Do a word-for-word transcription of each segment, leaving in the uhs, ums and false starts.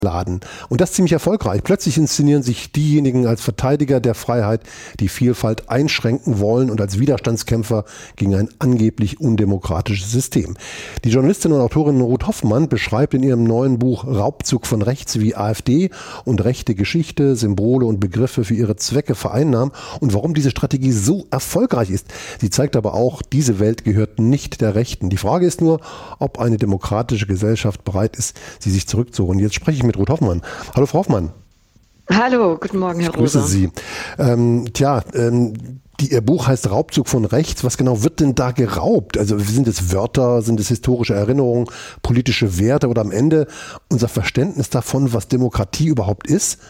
laden. Und das ziemlich erfolgreich. Plötzlich inszenieren sich diejenigen als Verteidiger der Freiheit, die Vielfalt einschränken wollen und als Widerstandskämpfer gegen ein angeblich undemokratisches System. Die Journalistin und Autorin Ruth Hoffmann beschreibt in ihrem neuen Buch Raubzug von rechts, wie AfD und rechte Geschichte, Symbole und Begriffe für ihre Zwecke vereinnahmen und warum diese Strategie so erfolgreich ist. Sie zeigt aber auch, diese Welt gehört nicht der Rechten. Die Frage ist nur, ob eine demokratische Gesellschaft bereit ist, sie sich zurückzuholen. Jetzt spreche ich mit Ruth Hoffmann. Hallo Frau Hoffmann. Hallo, guten Morgen, Herr Ich grüße Rosa. Sie. Ähm, tja, ähm, die, Ihr Buch heißt Raubzug von rechts. Was genau wird denn da geraubt? Also sind es Wörter, sind es historische Erinnerungen, politische Werte oder am Ende unser Verständnis davon, was Demokratie überhaupt ist?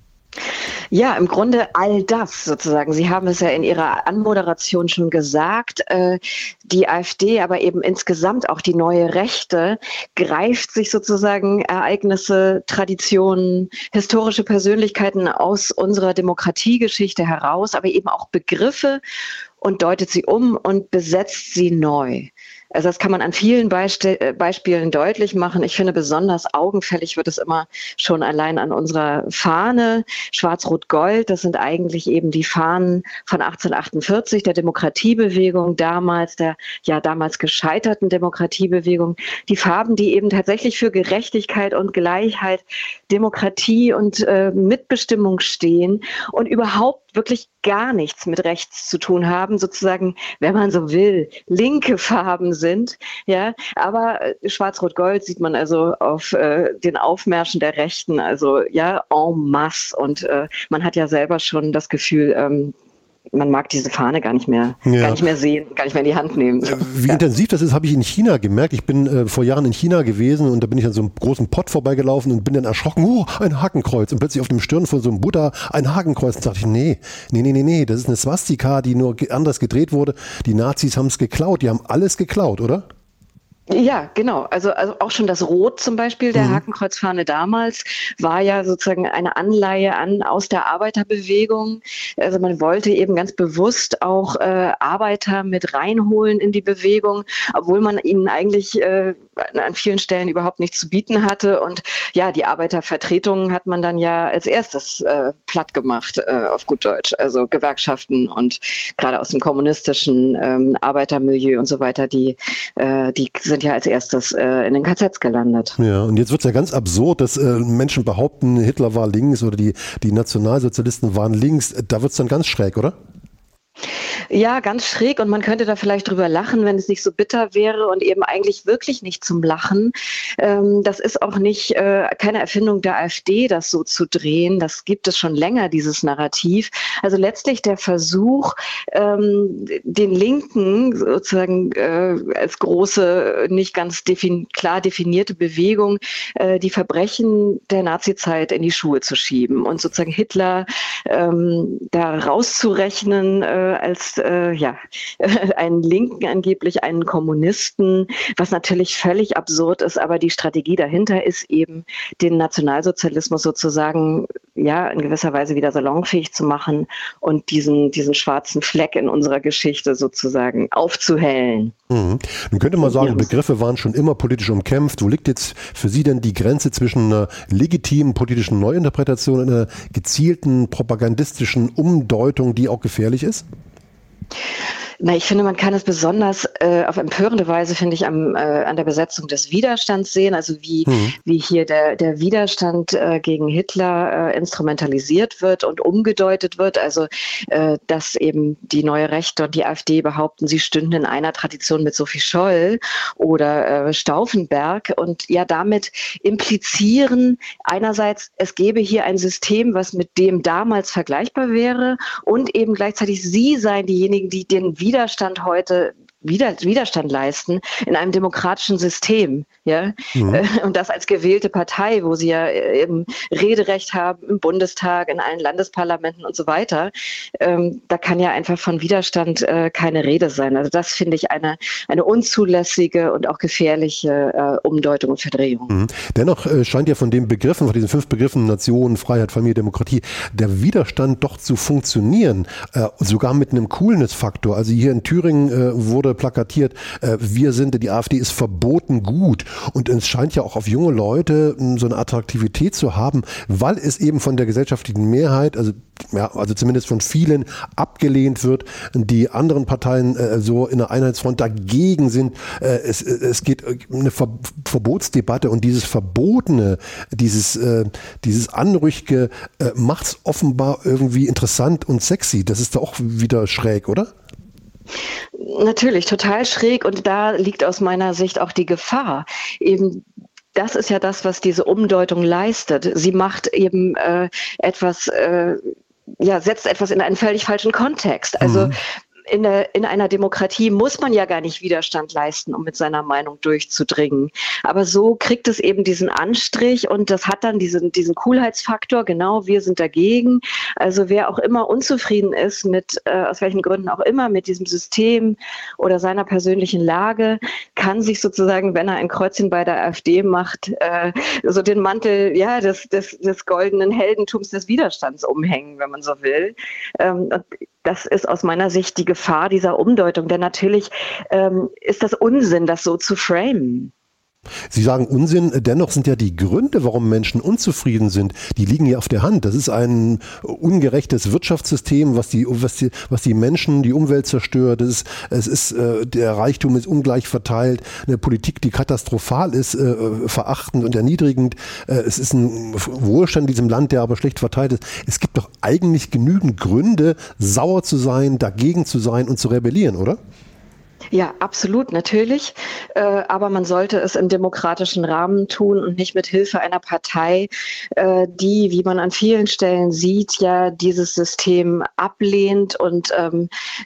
Ja, im Grunde all das sozusagen. Sie haben es ja in Ihrer Anmoderation schon gesagt. Äh, die AfD, aber eben insgesamt auch die neue Rechte, greift sich sozusagen Ereignisse, Traditionen, historische Persönlichkeiten aus unserer Demokratiegeschichte heraus, aber eben auch Begriffe und deutet sie um und besetzt sie neu. Also das kann man an vielen Beisp- Beispielen deutlich machen. Ich finde, besonders augenfällig wird es immer schon allein an unserer Fahne. Schwarz-Rot-Gold, das sind eigentlich eben die Fahnen von achtzehnhundertachtundvierzig, der Demokratiebewegung damals, der ja damals gescheiterten Demokratiebewegung. Die Farben, die eben tatsächlich für Gerechtigkeit und Gleichheit, Demokratie und äh, Mitbestimmung stehen und überhaupt wirklich gar nichts mit rechts zu tun haben, sozusagen, wenn man so will, linke Farben sind, ja, aber Schwarz-Rot-Gold sieht man also auf äh, den Aufmärschen der Rechten, also ja, en masse und äh, man hat ja selber schon das Gefühl, ähm, man mag diese Fahne gar nicht mehr, ja. gar nicht mehr sehen, gar nicht mehr in die Hand nehmen. So. Wie ja. intensiv das ist, habe ich in China gemerkt. Ich bin äh, vor Jahren in China gewesen und da bin ich an so einem großen Pott vorbeigelaufen und bin dann erschrocken, oh, ein Hakenkreuz. Und plötzlich auf dem Stirn von so einem Buddha ein Hakenkreuz. Und da dachte ich, nee, nee, nee, nee, nee, das ist eine Swastika, die nur anders gedreht wurde. Die Nazis haben es geklaut, die haben alles geklaut, oder? Ja, genau. Also, also auch schon das Rot zum Beispiel der mhm. Hakenkreuzfahne damals war ja sozusagen eine Anleihe an aus der Arbeiterbewegung. Also man wollte eben ganz bewusst auch äh, Arbeiter mit reinholen in die Bewegung, obwohl man ihnen eigentlich äh, an vielen Stellen überhaupt nichts zu bieten hatte. Und ja, die Arbeitervertretungen hat man dann ja als erstes äh, platt gemacht, äh, auf gut Deutsch. Also Gewerkschaften und gerade aus dem kommunistischen ähm, Arbeitermilieu und so weiter, die, äh, die sind ja als erstes äh, in den K Zs gelandet. Ja, und jetzt wird es ja ganz absurd, dass äh, Menschen behaupten, Hitler war links oder die, die Nationalsozialisten waren links. Da wird es dann ganz schräg, oder? Ja, ganz schräg und man könnte da vielleicht drüber lachen, wenn es nicht so bitter wäre und eben eigentlich wirklich nicht zum Lachen. Ähm, das ist auch nicht äh, keine Erfindung der AfD, das so zu drehen. Das gibt es schon länger, dieses Narrativ. Also letztlich der Versuch, ähm, den Linken sozusagen äh, als große, nicht ganz defin- klar definierte Bewegung, äh, die Verbrechen der Nazizeit in die Schuhe zu schieben und sozusagen Hitler ähm, da rauszurechnen äh, als äh, ja einen Linken angeblich, einen Kommunisten, was natürlich völlig absurd ist, aber die Strategie dahinter ist eben, den Nationalsozialismus sozusagen ja in gewisser Weise wieder salonfähig zu machen und diesen, diesen schwarzen Fleck in unserer Geschichte sozusagen aufzuhellen. Mhm. Nun könnte man sagen, ja. Begriffe waren schon immer politisch umkämpft. Wo liegt jetzt für Sie denn die Grenze zwischen einer legitimen politischen Neuinterpretation und einer gezielten propagandistischen Umdeutung, die auch gefährlich ist? Na, ich finde, man kann es besonders äh, auf empörende Weise, finde ich, am, äh, an der Besetzung des Widerstands sehen, also wie, hm. wie hier der, der Widerstand äh, gegen Hitler äh, instrumentalisiert wird und umgedeutet wird, also äh, dass eben die neue Rechte und die AfD behaupten, sie stünden in einer Tradition mit Sophie Scholl oder äh, Stauffenberg und ja damit implizieren einerseits, es gäbe hier ein System, was mit dem damals vergleichbar wäre und eben gleichzeitig sie seien diejenigen, die den Widerstand heute Wider, Widerstand leisten in einem demokratischen System, ja, mhm. und das als gewählte Partei, wo sie ja eben Rederecht haben im Bundestag, in allen Landesparlamenten und so weiter. Ähm, da kann ja einfach von Widerstand äh, keine Rede sein. Also das finde ich eine eine unzulässige und auch gefährliche äh, Umdeutung und Verdrehung. Mhm. Dennoch äh, scheint ja von den Begriffen, von diesen fünf Begriffen Nation, Freiheit, Familie, Demokratie, der Widerstand doch zu funktionieren, äh, sogar mit einem Coolness-Faktor. Also hier in Thüringen äh, wurde doll plakatiert, äh, wir sind, die AfD ist verboten gut. Und es scheint ja auch auf junge Leute mh, so eine Attraktivität zu haben, weil es eben von der gesellschaftlichen Mehrheit, also, ja, also zumindest von vielen, abgelehnt wird, die anderen Parteien äh, so in der Einheitsfront dagegen sind. Äh, es, es geht eine Ver- Verbotsdebatte und dieses Verbotene, dieses, äh, dieses Anrüchige äh, macht es offenbar irgendwie interessant und sexy. Das ist doch auch wieder schräg, oder? Natürlich, total schräg, und da liegt aus meiner Sicht auch die Gefahr. Eben das ist ja das, was diese Umdeutung leistet. Sie macht eben äh, etwas, äh, ja, setzt etwas in einen völlig falschen Kontext. Also mhm. In, der, in einer Demokratie muss man ja gar nicht Widerstand leisten, um mit seiner Meinung durchzudringen. Aber so kriegt es eben diesen Anstrich, und das hat dann diesen, diesen Coolheitsfaktor. Genau, wir sind dagegen. Also wer auch immer unzufrieden ist mit, äh, aus welchen Gründen auch immer, mit diesem System oder seiner persönlichen Lage, kann sich sozusagen, wenn er ein Kreuzchen bei der AfD macht, äh, so den Mantel, ja, des, des, des goldenen Heldentums des Widerstands umhängen, wenn man so will. Ähm, und das ist aus meiner Sicht die Gefahr dieser Umdeutung, denn natürlich ähm, ist das Unsinn, das so zu framen. Sie sagen Unsinn, dennoch sind ja die Gründe, warum Menschen unzufrieden sind, die liegen ja auf der Hand. Das ist ein ungerechtes Wirtschaftssystem, was die, was die, was die Menschen, die Umwelt zerstört. Das ist, es ist, äh, der Reichtum ist ungleich verteilt, eine Politik, die katastrophal ist, äh, verachtend und erniedrigend. Äh, es ist ein Wohlstand in diesem Land, der aber schlecht verteilt ist. Es gibt doch eigentlich genügend Gründe, sauer zu sein, dagegen zu sein und zu rebellieren, oder? Ja, absolut, natürlich. Äh, aber man sollte es im demokratischen Rahmen tun und nicht mit Hilfe einer Partei, äh, die, wie man an vielen Stellen sieht, ja dieses System ablehnt und ähm,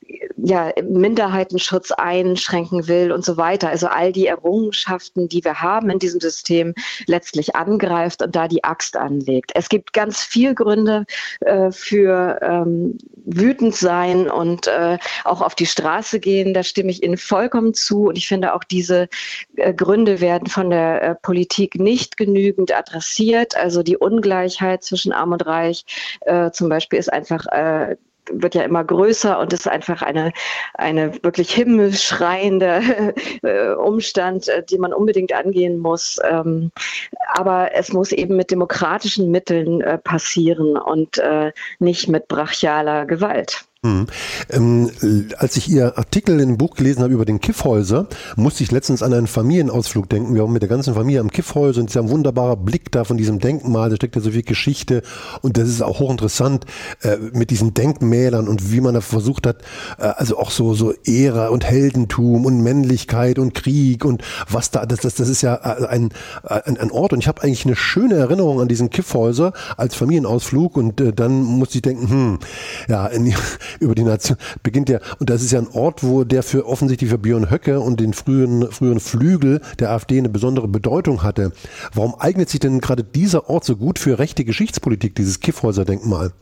ja Minderheitenschutz einschränken will und so weiter. Also all die Errungenschaften, die wir haben in diesem System, letztlich angreift und da die Axt anlegt. Es gibt ganz viel Gründe äh, für ähm, wütend sein und äh, auch auf die Straße gehen. Da stimme ich Ihnen vollkommen zu. Und ich finde, auch diese äh, Gründe werden von der äh, Politik nicht genügend adressiert. Also die Ungleichheit zwischen Arm und Reich äh, zum Beispiel ist einfach äh, wird ja immer größer und ist einfach eine, eine wirklich himmelschreiende äh, Umstand, äh, den man unbedingt angehen muss. Ähm, aber es muss eben mit demokratischen Mitteln äh, passieren und äh, nicht mit brachialer Gewalt. Hm. Ähm, als ich Ihr Artikel in dem Buch gelesen habe über den Kiffhäuser, musste ich letztens an einen Familienausflug denken. Wir waren mit der ganzen Familie am Kiffhäuser und es ist ja ein wunderbarer Blick da von diesem Denkmal, da steckt ja so viel Geschichte und das ist auch hochinteressant äh, mit diesen Denkmälern und wie man da versucht hat, äh, also auch so so Ehre und Heldentum und Männlichkeit und Krieg und was da, das, das, das ist ja ein, ein, ein Ort und ich habe eigentlich eine schöne Erinnerung an diesen Kiffhäuser als Familienausflug und äh, dann musste ich denken, hm, ja, in, über die Nation beginnt ja, und das ist ja ein Ort, wo der für offensichtlich für Björn Höcke und den frühen, früheren Flügel der AfD eine besondere Bedeutung hatte. Warum eignet sich denn gerade dieser Ort so gut für rechte Geschichtspolitik, dieses Kiffhäuser-Denkmal?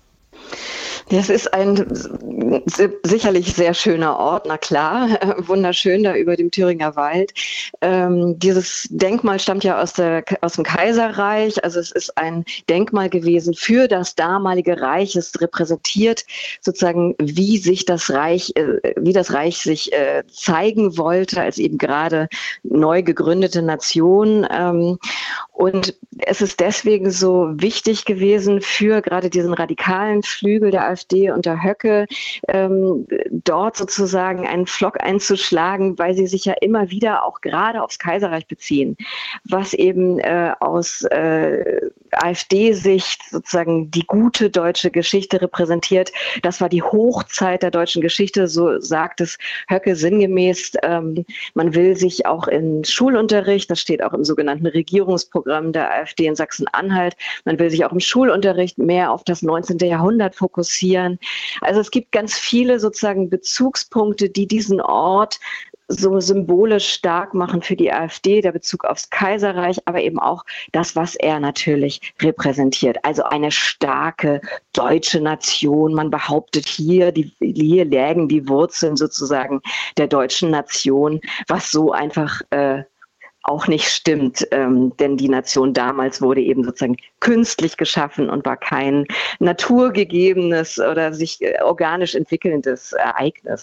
Das ist ein sicherlich sehr schöner Ort, na klar, wunderschön da über dem Thüringer Wald. Ähm, dieses Denkmal stammt ja aus, der, aus dem Kaiserreich, also es ist ein Denkmal gewesen für das damalige Reich. Es repräsentiert sozusagen, wie sich das Reich, äh, wie das Reich sich äh, zeigen wollte als eben gerade neu gegründete Nation. Ähm, und es ist deswegen so wichtig gewesen für gerade diesen radikalen Flügel der AfD unter Höcke, ähm, dort sozusagen einen Pflock einzuschlagen, weil sie sich ja immer wieder auch gerade aufs Kaiserreich beziehen, was eben äh, aus äh, AfD-Sicht sozusagen die gute deutsche Geschichte repräsentiert. Das war die Hochzeit der deutschen Geschichte, so sagt es Höcke sinngemäß. Ähm, man will sich auch in Schulunterricht, das steht auch im sogenannten Regierungsprogramm der AfD in Sachsen-Anhalt, man will sich auch im Schulunterricht mehr auf das neunzehnte Jahrhundert fokussieren. Also es gibt ganz viele sozusagen Bezugspunkte, die diesen Ort so symbolisch stark machen für die AfD, der Bezug aufs Kaiserreich, aber eben auch das, was er natürlich repräsentiert. Also eine starke deutsche Nation. Man behauptet hier, die, hier lägen die Wurzeln sozusagen der deutschen Nation, was so einfach äh, auch nicht stimmt, ähm, denn die Nation damals wurde eben sozusagen künstlich geschaffen und war kein naturgegebenes oder sich äh, organisch entwickelndes Ereignis.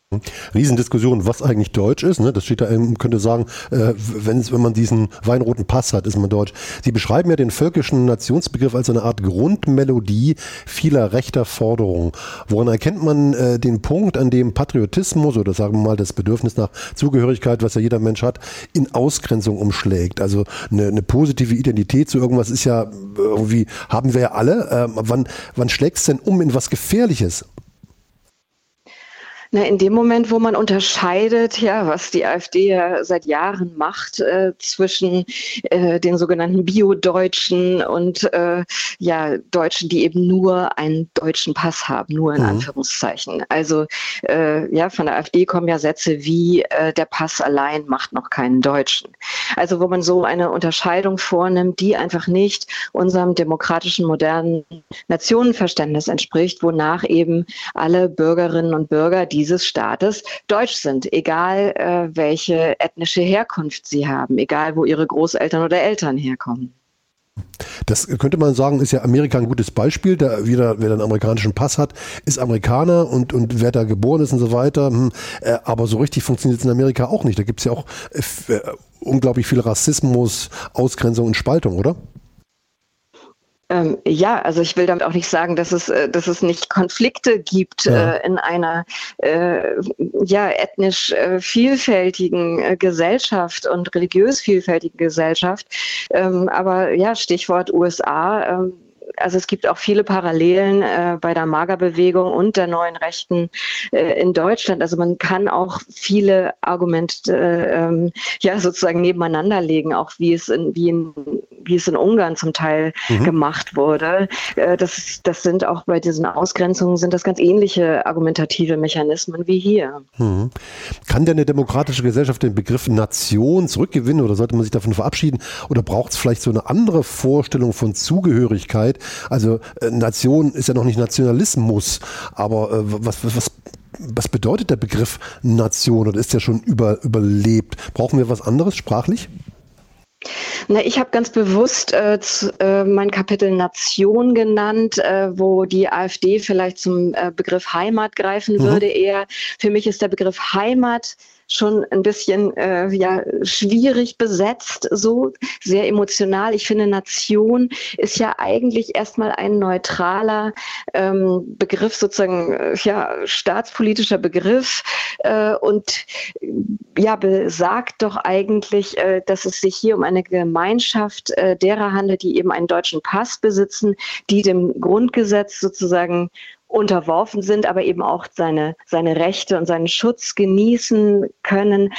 Riesendiskussion, was eigentlich Deutsch ist. Ne? Das steht da, man könnte sagen, äh, wenn, wenn man diesen weinroten Pass hat, ist man Deutsch. Sie beschreiben ja den völkischen Nationsbegriff als eine Art Grundmelodie vieler rechter Forderungen. Woran erkennt man äh, den Punkt, an dem Patriotismus oder sagen wir mal das Bedürfnis nach Zugehörigkeit, was ja jeder Mensch hat, in Ausgrenzung umschlägt? Also eine, eine positive Identität zu irgendwas ist ja irgendwie, haben wir ja alle. Äh, wann, wann schlägt es denn um in was Gefährliches? Na, in dem Moment, wo man unterscheidet, ja, was die AfD ja seit Jahren macht, äh, zwischen äh, den sogenannten Bio-Deutschen und äh, ja, Deutschen, die eben nur einen deutschen Pass haben, nur in mhm. Anführungszeichen. Also äh, ja, von der AfD kommen ja Sätze wie äh, der Pass allein macht noch keinen Deutschen. Also wo man so eine Unterscheidung vornimmt, die einfach nicht unserem demokratischen, modernen Nationenverständnis entspricht, wonach eben alle Bürgerinnen und Bürger, die dieses Staates deutsch sind, egal äh, welche ethnische Herkunft sie haben, egal wo ihre Großeltern oder Eltern herkommen. Das könnte man sagen, ist ja Amerika ein gutes Beispiel. Da wieder, wer einen amerikanischen Pass hat, ist Amerikaner und, und wer da geboren ist und so weiter. Hm, äh, aber so richtig funktioniert es in Amerika auch nicht. Da gibt es ja auch äh, unglaublich viel Rassismus, Ausgrenzung und Spaltung, oder? Ähm, ja, also ich will damit auch nicht sagen, dass es, äh, dass es nicht Konflikte gibt ja. äh, in einer äh, ja, ethnisch äh, vielfältigen äh, Gesellschaft und religiös vielfältigen Gesellschaft. Ähm, aber ja, Stichwort U S A. Ähm, Also es gibt auch viele Parallelen äh, bei der MAGA-Bewegung und der neuen Rechten äh, in Deutschland. Also man kann auch viele Argumente äh, ähm, ja sozusagen nebeneinander legen, auch wie es in, wie in, wie es in Ungarn zum Teil mhm. gemacht wurde. Äh, das, das sind auch bei diesen Ausgrenzungen sind das ganz ähnliche argumentative Mechanismen wie hier. Mhm. Kann denn eine demokratische Gesellschaft den Begriff Nation zurückgewinnen oder sollte man sich davon verabschieden? Oder braucht es vielleicht so eine andere Vorstellung von Zugehörigkeit? Also äh, Nation ist ja noch nicht Nationalismus, aber äh, was, was, was bedeutet der Begriff Nation oder ist der schon über, überlebt? Brauchen wir was anderes sprachlich? Na, ich habe ganz bewusst äh, zu, äh, mein Kapitel Nation genannt, äh, wo die AfD vielleicht zum äh, Begriff Heimat greifen mhm. würde eher. Für mich ist der Begriff Heimat schon ein bisschen äh, ja schwierig besetzt, so sehr emotional. Ich finde, Nation ist ja eigentlich erstmal ein neutraler ähm, Begriff, sozusagen äh, ja staatspolitischer Begriff äh, und ja besagt doch eigentlich, äh, dass es sich hier um eine Gemeinschaft äh, derer handelt, die eben einen deutschen Pass besitzen, die dem Grundgesetz sozusagen unterworfen sind, aber eben auch seine, seine Rechte und seinen Schutz genießen können.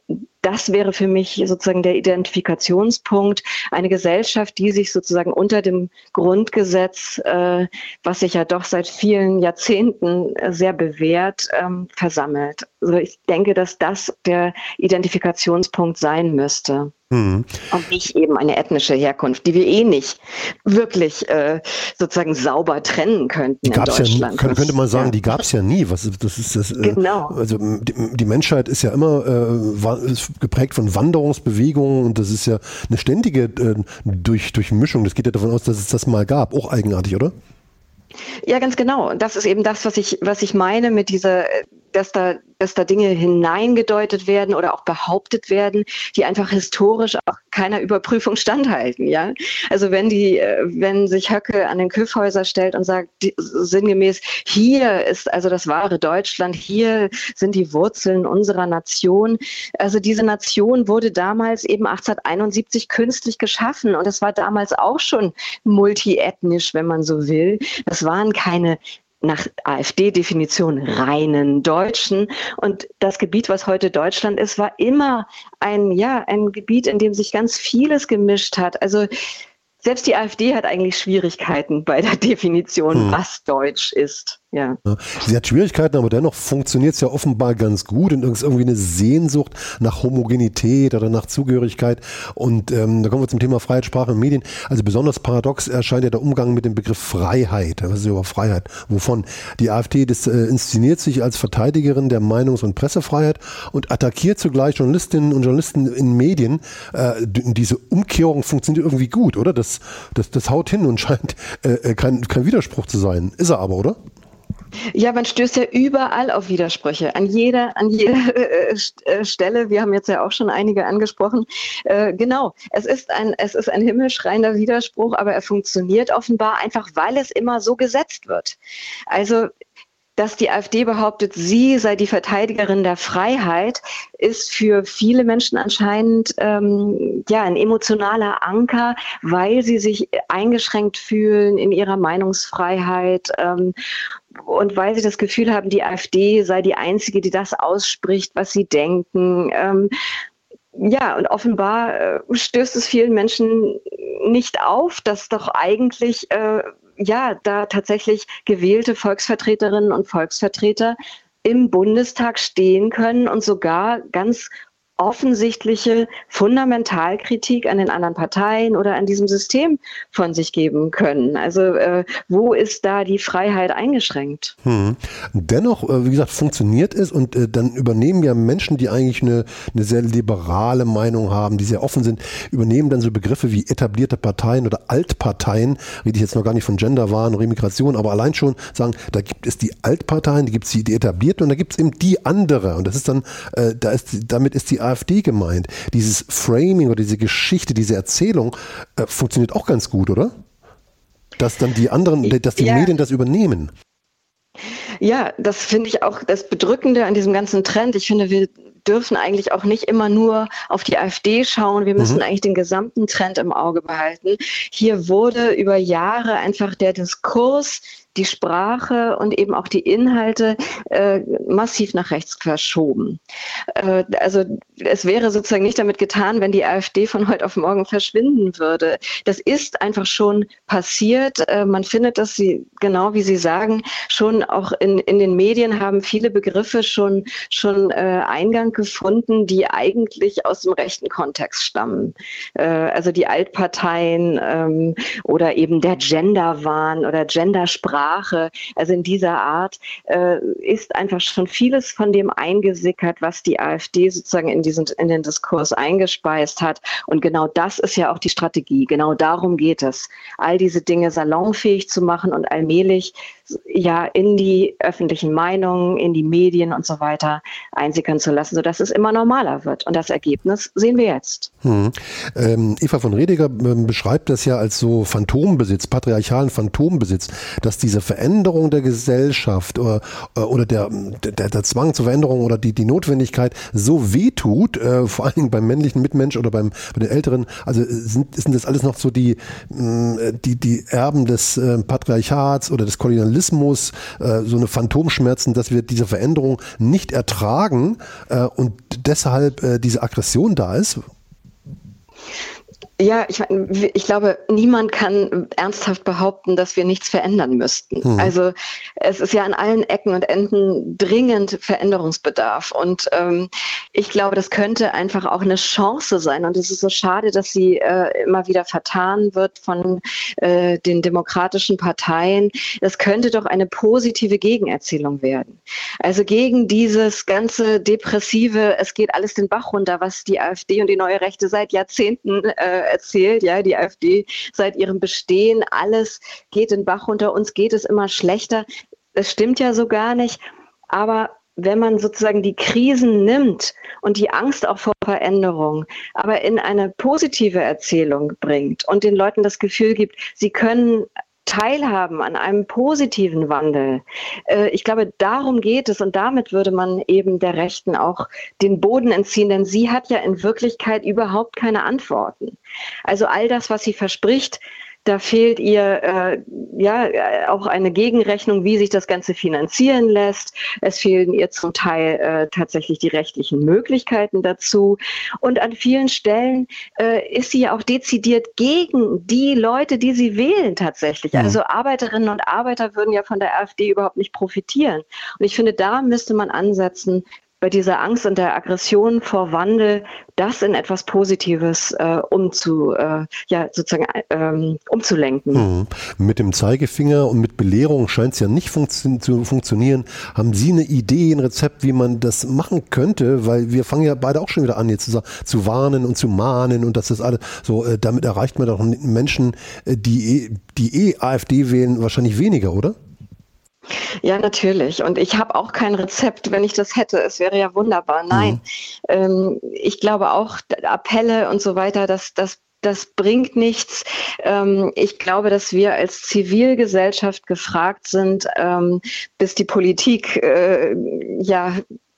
Das wäre für mich sozusagen der Identifikationspunkt. Eine Gesellschaft, die sich sozusagen unter dem Grundgesetz, äh, was sich ja doch seit vielen Jahrzehnten sehr bewährt, ähm, versammelt. Also ich denke, dass das der Identifikationspunkt sein müsste. Mhm. Und nicht eben eine ethnische Herkunft, die wir eh nicht wirklich äh, sozusagen sauber trennen könnten die in Deutschland. Ja, könnte, könnte man sagen, ja. die gab es ja nie. Was, das ist das, äh, genau. Also die, die Menschheit ist ja immer äh, war, ist geprägt von Wanderungsbewegungen und das ist ja eine ständige äh, durch, Durchmischung. Das geht ja davon aus, dass es das mal gab. Auch eigenartig, oder? Ja, ganz genau. Das ist eben das, was ich, was ich meine mit dieser, dass da, dass da Dinge hineingedeutet werden oder auch behauptet werden, die einfach historisch auch keiner Überprüfung standhalten, ja. Also wenn die, wenn sich Höcke an den Kyffhäuser stellt und sagt, die, sinngemäß, hier ist also das wahre Deutschland, hier sind die Wurzeln unserer Nation. Also diese Nation wurde damals eben achtzehnhunderteinundsiebzig künstlich geschaffen und es war damals auch schon multiethnisch, wenn man so will. Das waren keine nach AfD-Definition reinen Deutschen. Und das Gebiet, was heute Deutschland ist, war immer ein, ja, ein Gebiet, in dem sich ganz vieles gemischt hat. Also selbst die AfD hat eigentlich Schwierigkeiten bei der Definition, hm. was Deutsch ist. Ja. Ja, sie hat Schwierigkeiten, aber dennoch funktioniert es ja offenbar ganz gut und es ist irgendwie eine Sehnsucht nach Homogenität oder nach Zugehörigkeit. Und ähm, da kommen wir zum Thema Freiheit, Sprache und Medien. Also besonders paradox erscheint ja der Umgang mit dem Begriff Freiheit. Was ist überhaupt Freiheit? Wovon? Die AfD das, äh, inszeniert sich als Verteidigerin der Meinungs- und Pressefreiheit und attackiert zugleich Journalistinnen und Journalisten in Medien. Äh, diese Umkehrung funktioniert irgendwie gut, oder? Das, das, das haut hin und scheint äh, kein, kein Widerspruch zu sein. Ist er aber, oder? Ja, man stößt ja überall auf Widersprüche, an jeder, an jeder äh, Stelle. Wir haben jetzt ja auch schon einige angesprochen. Äh, genau, es ist ein, es ist ein himmelschreiender Widerspruch, aber er funktioniert offenbar einfach, weil es immer so gesetzt wird. Also, dass die AfD behauptet, sie sei die Verteidigerin der Freiheit, ist für viele Menschen anscheinend ähm, ja ein emotionaler Anker, weil sie sich eingeschränkt fühlen in ihrer Meinungsfreiheit ähm, und weil sie das Gefühl haben, die AfD sei die einzige, die das ausspricht, was sie denken. Ähm, Ja, und offenbar äh, stößt es vielen Menschen nicht auf, dass doch eigentlich äh, ja da tatsächlich gewählte Volksvertreterinnen und Volksvertreter im Bundestag stehen können und sogar ganz offensichtliche Fundamentalkritik an den anderen Parteien oder an diesem System von sich geben können. Also äh, wo ist da die Freiheit eingeschränkt? Hm. Dennoch, äh, wie gesagt, funktioniert es und äh, dann übernehmen ja Menschen, die eigentlich eine, eine sehr liberale Meinung haben, die sehr offen sind, übernehmen dann so Begriffe wie etablierte Parteien oder Altparteien, rede ich jetzt noch gar nicht von Genderwahn oder Immigration, aber allein schon sagen, da gibt es die Altparteien, da gibt es die, die etablierten und da gibt es eben die andere und das ist dann, äh, da ist, damit ist die AfD gemeint. Dieses Framing oder diese Geschichte, diese Erzählung äh, funktioniert auch ganz gut, oder? Dass dann die anderen, dass die ja. Medien das übernehmen. Ja, das finde ich auch das Bedrückende an diesem ganzen Trend. Ich finde, wir dürfen eigentlich auch nicht immer nur auf die AfD schauen. Wir müssen mhm. eigentlich den gesamten Trend im Auge behalten. Hier wurde über Jahre einfach der Diskurs, die Sprache und eben auch die Inhalte äh, massiv nach rechts verschoben. Äh, also es wäre sozusagen nicht damit getan, wenn die AfD von heute auf morgen verschwinden würde. Das ist einfach schon passiert. Äh, man findet, dass sie, genau wie Sie sagen, schon auch in, in den Medien haben viele Begriffe schon, schon äh, Eingang gefunden, die eigentlich aus dem rechten Kontext stammen. Äh, also die Altparteien ähm, oder eben der Genderwahn oder Gendersprache. Also in dieser Art äh, ist einfach schon vieles von dem eingesickert, was die AfD sozusagen in diesen in den Diskurs eingespeist hat. Und genau das ist ja auch die Strategie. Genau darum geht es, all diese Dinge salonfähig zu machen und allmählich ja in die öffentlichen Meinungen, in die Medien und so weiter einsickern zu lassen, sodass es immer normaler wird. Und das Ergebnis sehen wir jetzt. Hm. Ähm, Eva von Rediger ähm, beschreibt das ja als so Phantombesitz, patriarchalen Phantombesitz, dass diese Veränderung der Gesellschaft oder, oder der, der, der Zwang zur Veränderung oder die, die Notwendigkeit so wehtut, äh, vor allen Dingen beim männlichen Mitmensch oder beim, bei den Älteren. Also sind, sind das alles noch so die, die, die Erben des äh, Patriarchats oder des Kolonialismus, äh, so eine Phantomschmerzen, dass wir diese Veränderung nicht ertragen äh, und deshalb äh, diese Aggression da ist? Ja, ich, ich glaube, niemand kann ernsthaft behaupten, dass wir nichts verändern müssten. Hm. Also es ist ja an allen Ecken und Enden dringend Veränderungsbedarf. Und ähm, ich glaube, das könnte einfach auch eine Chance sein. Und es ist so schade, dass sie äh, immer wieder vertan wird von äh, den demokratischen Parteien. Das könnte doch eine positive Gegenerzählung werden. Also gegen dieses ganze depressive, es geht alles den Bach runter, was die AfD und die Neue Rechte seit Jahrzehnten äh, erzählt, ja, die AfD seit ihrem Bestehen, alles geht den Bach runter, uns geht es immer schlechter. Das stimmt ja so gar nicht, aber wenn man sozusagen die Krisen nimmt und die Angst auch vor Veränderung, aber in eine positive Erzählung bringt und den Leuten das Gefühl gibt, sie können teilhaben an einem positiven Wandel. Ich glaube, darum geht es und damit würde man eben der Rechten auch den Boden entziehen, denn sie hat ja in Wirklichkeit überhaupt keine Antworten. Also all das, was sie verspricht, da fehlt ihr äh, ja auch eine Gegenrechnung, wie sich das Ganze finanzieren lässt. Es fehlen ihr zum Teil äh, tatsächlich die rechtlichen Möglichkeiten dazu. Und an vielen Stellen äh, ist sie ja auch dezidiert gegen die Leute, die sie wählen tatsächlich. Also Arbeiterinnen und Arbeiter würden ja von der AfD überhaupt nicht profitieren. Und ich finde, da müsste man ansetzen, bei dieser Angst und der Aggression vor Wandel, das in etwas Positives äh, umzu, äh, ja, sozusagen ähm, umzulenken. Hm. Mit dem Zeigefinger und mit Belehrung scheint es ja nicht funktio- zu funktionieren. Haben Sie eine Idee, ein Rezept, wie man das machen könnte? Weil wir fangen ja beide auch schon wieder an, jetzt zu, zu warnen und zu mahnen und das ist alles so. Äh, damit erreicht man doch Menschen, die, die eh AfD wählen, wahrscheinlich weniger, oder? Ja, natürlich. Und ich habe auch kein Rezept. Wenn ich das hätte, es wäre ja wunderbar. Nein, mhm. ähm, ich glaube auch, Appelle und so weiter, das, das Das bringt nichts. Ähm, ich glaube, dass wir als Zivilgesellschaft gefragt sind, ähm, bis die Politik äh, ja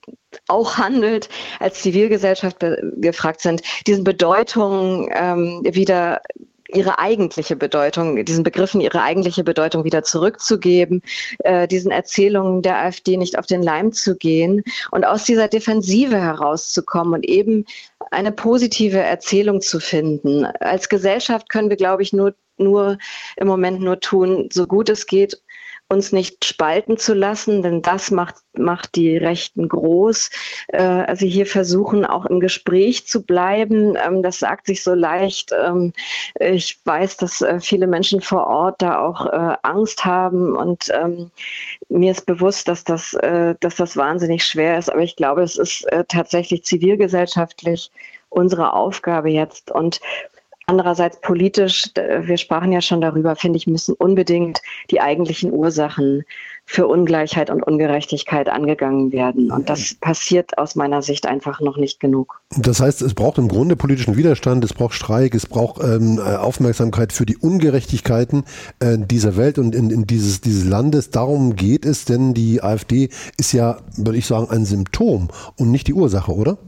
auch handelt, als Zivilgesellschaft be- gefragt sind, diesen Bedeutungen ähm, wieder ihre eigentliche Bedeutung, diesen Begriffen ihre eigentliche Bedeutung wieder zurückzugeben, äh, diesen Erzählungen der AfD nicht auf den Leim zu gehen und aus dieser Defensive herauszukommen und eben eine positive Erzählung zu finden. Als Gesellschaft können wir, glaube ich, nur, nur im Moment nur tun, so gut es geht, uns nicht spalten zu lassen, denn das macht, macht die Rechten groß. Äh, also hier versuchen, auch im Gespräch zu bleiben. Ähm, das sagt sich so leicht. Ähm, ich weiß, dass äh, viele Menschen vor Ort da auch äh, Angst haben und ähm, mir ist bewusst, dass das, äh, dass das wahnsinnig schwer ist. Aber ich glaube, es ist äh, tatsächlich zivilgesellschaftlich unsere Aufgabe jetzt. Und andererseits politisch, wir sprachen ja schon darüber, finde ich, müssen unbedingt die eigentlichen Ursachen für Ungleichheit und Ungerechtigkeit angegangen werden. Und das passiert aus meiner Sicht einfach noch nicht genug. Das heißt, es braucht im Grunde politischen Widerstand, es braucht Streik, es braucht ähm, Aufmerksamkeit für die Ungerechtigkeiten äh, dieser Welt und in, in dieses, dieses Landes. Darum geht es, denn die AfD ist ja, würde ich sagen, ein Symptom und nicht die Ursache, oder?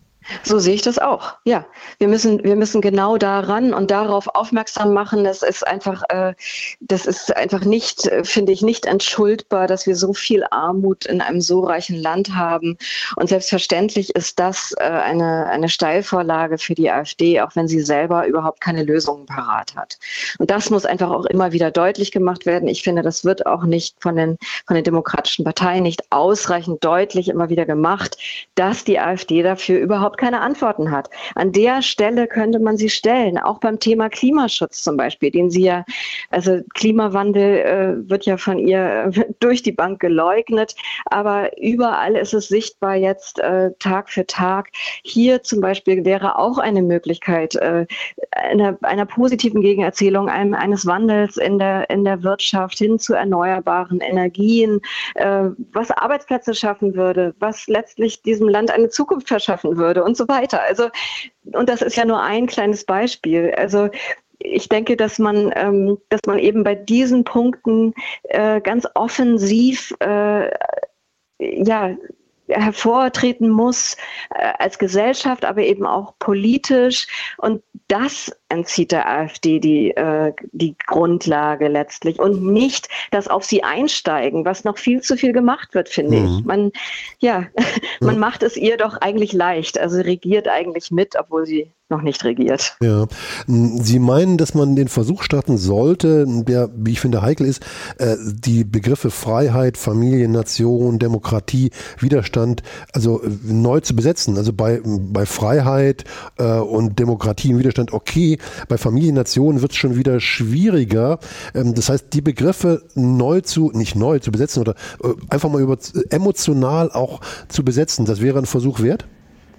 So sehe ich das auch. Ja, wir müssen, wir müssen genau daran und darauf aufmerksam machen. Das ist einfach, äh, das ist einfach nicht, finde ich, nicht entschuldbar, dass wir so viel Armut in einem so reichen Land haben. Und selbstverständlich ist das äh, eine, eine Steilvorlage für die AfD, auch wenn sie selber überhaupt keine Lösungen parat hat. Und das muss einfach auch immer wieder deutlich gemacht werden. Ich finde, das wird auch nicht von den, von den demokratischen Parteien nicht ausreichend deutlich immer wieder gemacht, dass die AfD dafür überhaupt keine Antworten hat. An der Stelle könnte man sie stellen, auch beim Thema Klimaschutz zum Beispiel, den sie ja, also Klimawandel äh, wird ja von ihr äh, durch die Bank geleugnet, aber überall ist es sichtbar jetzt äh, Tag für Tag. Hier zum Beispiel wäre auch eine Möglichkeit äh, einer, einer positiven Gegenerzählung einem, eines Wandels in der, in der Wirtschaft hin zu erneuerbaren Energien, äh, was Arbeitsplätze schaffen würde, was letztlich diesem Land eine Zukunft verschaffen würde und so weiter. Also, und das ist ja nur ein kleines Beispiel. Also ich denke, dass man, ähm, dass man eben bei diesen Punkten äh, ganz offensiv äh, ja, hervortreten muss äh, als Gesellschaft, aber eben auch politisch. Und das entzieht der AfD die, äh, die Grundlage letztlich und nicht das auf sie einsteigen, was noch viel zu viel gemacht wird, finde mhm. ich. Man, ja, man mhm. macht es ihr doch eigentlich leicht. Also regiert eigentlich mit, obwohl sie noch nicht regiert. Ja. Sie meinen, dass man den Versuch starten sollte, der, wie ich finde, heikel ist, die Begriffe Freiheit, Familie, Nation, Demokratie, Widerstand, also neu zu besetzen. Also bei, bei Freiheit äh, und Demokratie und Widerstand okay, bei Familie, Nation wird es schon wieder schwieriger. Ähm, das heißt, die Begriffe neu zu, nicht neu zu besetzen oder äh, einfach mal über, emotional auch zu besetzen, das wäre ein Versuch wert?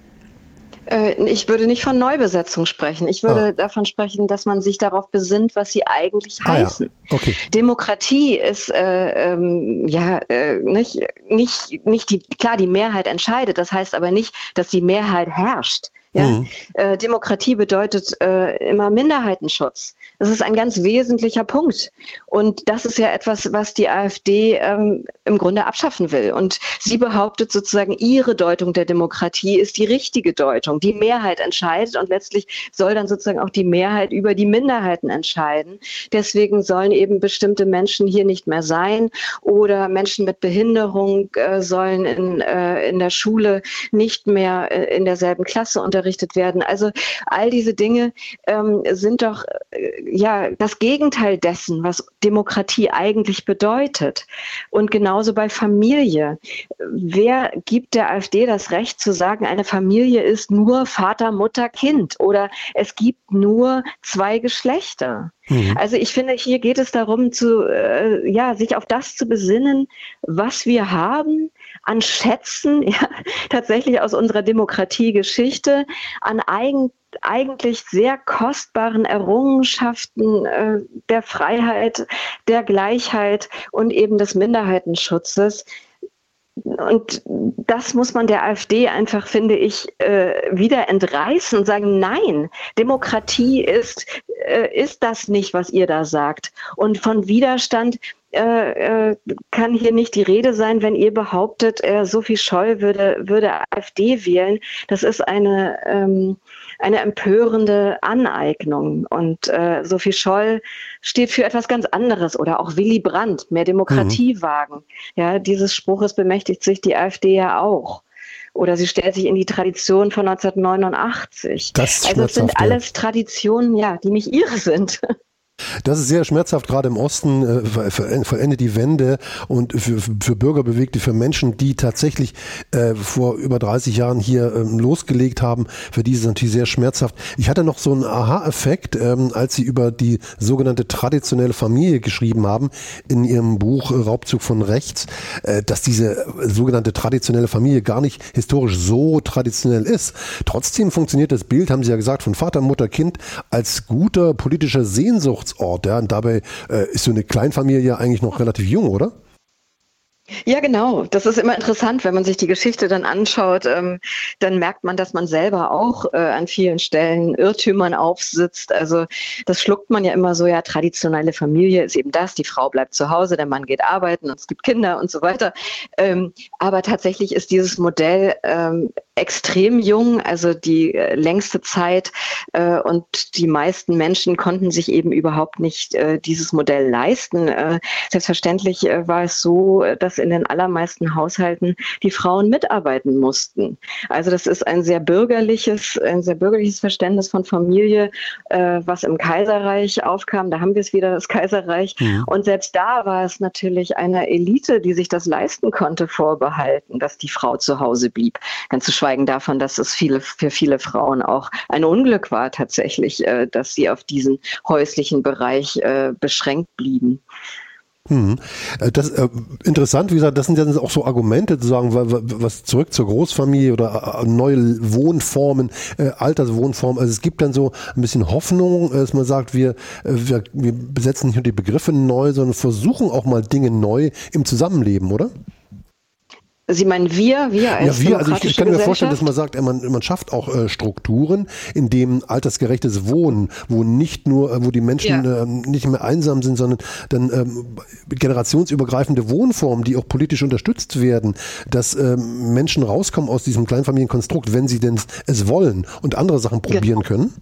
Ich würde nicht von Neubesetzung sprechen. Ich würde ah. davon sprechen, dass man sich darauf besinnt, was sie eigentlich ah, heißen. Ja. Okay. Demokratie ist äh, ähm, ja äh, nicht, nicht, nicht die, klar, die Mehrheit entscheidet. Das heißt aber nicht, dass die Mehrheit herrscht. Ja? Mhm. Äh, Demokratie bedeutet äh, immer Minderheitenschutz. Das ist ein ganz wesentlicher Punkt. Und das ist ja etwas, was die AfD ähm, im Grunde abschaffen will. Und sie behauptet sozusagen, ihre Deutung der Demokratie ist die richtige Deutung. Die Mehrheit entscheidet und letztlich soll dann sozusagen auch die Mehrheit über die Minderheiten entscheiden. Deswegen sollen eben bestimmte Menschen hier nicht mehr sein oder Menschen mit Behinderung äh, sollen in, äh, in der Schule nicht mehr äh, in derselben Klasse unterrichtet werden. Also all diese Dinge ähm, sind doch äh, ja das Gegenteil dessen, was Demokratie eigentlich bedeutet. Und genauso bei Familie. Wer gibt der AfD das Recht zu sagen, eine Familie ist nur Vater, Mutter, Kind oder es gibt nur zwei Geschlechter? Mhm. Also ich finde, hier geht es darum, zu, äh, ja, sich auf das zu besinnen, was wir haben, an Schätzen, ja, tatsächlich aus unserer Demokratiegeschichte, an eigen, eigentlich sehr kostbaren Errungenschaften äh, der Freiheit, der Gleichheit und eben des Minderheitenschutzes. Und das muss man der AfD einfach, finde ich, äh, wieder entreißen und sagen, nein, Demokratie ist, äh, ist das nicht, was ihr da sagt. Und von Widerstand äh, äh, kann hier nicht die Rede sein, wenn ihr behauptet, äh, Sophie Scholl würde, würde AfD wählen. Das ist eine, ähm, eine empörende Aneignung. Und äh, Sophie Scholl steht für etwas ganz anderes. Oder auch Willy Brandt, mehr Demokratie mhm. wagen. Ja, dieses Spruches bemächtigt sich die AfD ja auch. Oder sie stellt sich in die Tradition von neunzehnhundertneunundachtzig. Das also es sind alles Traditionen, ja, die nicht ihre sind. Das ist sehr schmerzhaft, gerade im Osten, äh, vollendet die Wende und für, für Bürgerbewegte, für Menschen, die tatsächlich äh, vor über dreißig Jahren hier ähm, losgelegt haben, für die ist es natürlich sehr schmerzhaft. Ich hatte noch so einen Aha-Effekt, ähm, als Sie über die sogenannte traditionelle Familie geschrieben haben, in Ihrem Buch Raubzug von Rechts, äh, dass diese sogenannte traditionelle Familie gar nicht historisch so traditionell ist. Trotzdem funktioniert das Bild, haben Sie ja gesagt, von Vater, Mutter, Kind als guter politischer Sehnsucht Ort, ja, und dabei äh, ist so eine Kleinfamilie eigentlich noch relativ jung, oder? Ja, genau. Das ist immer interessant, wenn man sich die Geschichte dann anschaut, ähm, dann merkt man, dass man selber auch äh, an vielen Stellen Irrtümern aufsitzt. Also das schluckt man ja immer so, ja, traditionelle Familie ist eben das, die Frau bleibt zu Hause, der Mann geht arbeiten und es gibt Kinder und so weiter. Ähm, aber tatsächlich ist dieses Modell ähm, extrem jung, also die äh, längste Zeit äh, und die meisten Menschen konnten sich eben überhaupt nicht äh, dieses Modell leisten. Äh, selbstverständlich äh, war es so, dass in den allermeisten Haushalten die Frauen mitarbeiten mussten. Also das ist ein sehr bürgerliches, ein sehr bürgerliches Verständnis von Familie, äh, was im Kaiserreich aufkam. Da haben wir es wieder, das Kaiserreich. Ja. Und selbst da war es natürlich einer Elite, die sich das leisten konnte, vorbehalten, dass die Frau zu Hause blieb. Ganz zu schweigen davon, dass es viele, für viele Frauen auch ein Unglück war tatsächlich, äh, dass sie auf diesen häuslichen Bereich äh, beschränkt blieben. Hm. Das äh, interessant, wie gesagt, das sind ja auch so Argumente, zu sagen, was zurück zur Großfamilie oder äh, neue Wohnformen, äh, Alterswohnformen. Also es gibt dann so ein bisschen Hoffnung, dass man sagt, wir, wir, wir besetzen nicht nur die Begriffe neu, sondern versuchen auch mal Dinge neu im Zusammenleben, oder? Sie meinen wir, wir als Ja, wir, also ich, ich kann mir vorstellen, dass man sagt, man, man schafft auch äh, Strukturen, in dem altersgerechtes Wohnen, wo nicht nur, wo die Menschen ja. äh, nicht mehr einsam sind, sondern dann ähm, generationsübergreifende Wohnformen, die auch politisch unterstützt werden, dass ähm, Menschen rauskommen aus diesem Kleinfamilienkonstrukt, wenn sie denn es wollen und andere Sachen probieren ja. können.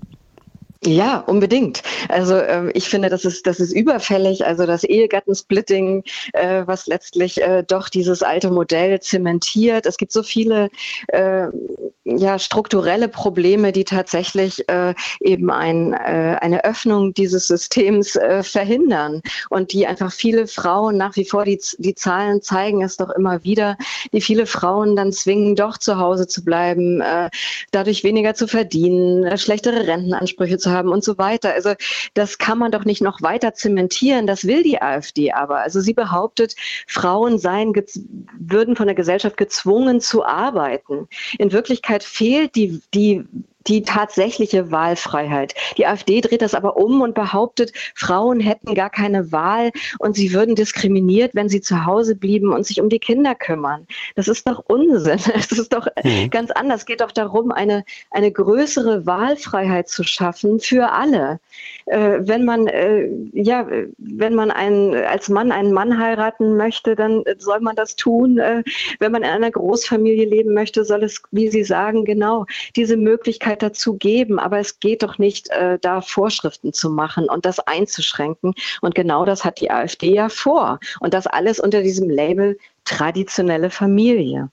Ja, unbedingt. Also äh, ich finde, das ist das ist überfällig. Also das Ehegattensplitting, äh, was letztlich äh, doch dieses alte Modell zementiert. Es gibt so viele äh, ja strukturelle Probleme, die tatsächlich äh, eben ein, äh, eine Öffnung dieses Systems äh, verhindern und die einfach viele Frauen nach wie vor, die die Zahlen zeigen es doch immer wieder, die viele Frauen dann zwingen, doch zu Hause zu bleiben, äh, dadurch weniger zu verdienen, äh, schlechtere Rentenansprüche zu haben und so weiter. Also das kann man doch nicht noch weiter zementieren. Das will die AfD aber. Also sie behauptet, Frauen seien, würden von der Gesellschaft gezwungen zu arbeiten. In Wirklichkeit fehlt die, die die tatsächliche Wahlfreiheit. Die AfD dreht das aber um und behauptet, Frauen hätten gar keine Wahl und sie würden diskriminiert, wenn sie zu Hause blieben und sich um die Kinder kümmern. Das ist doch Unsinn. Das ist doch mhm. ganz anders. Es geht doch darum, eine, eine größere Wahlfreiheit zu schaffen für alle. Äh, wenn man, äh, ja, wenn man einen, als Mann einen Mann heiraten möchte, dann soll man das tun. Äh, wenn man in einer Großfamilie leben möchte, soll es, wie Sie sagen, genau diese Möglichkeit dazu geben, aber es geht doch nicht, äh, da Vorschriften zu machen und das einzuschränken. Und genau das hat die AfD ja vor. Und das alles unter diesem Label traditionelle Familie.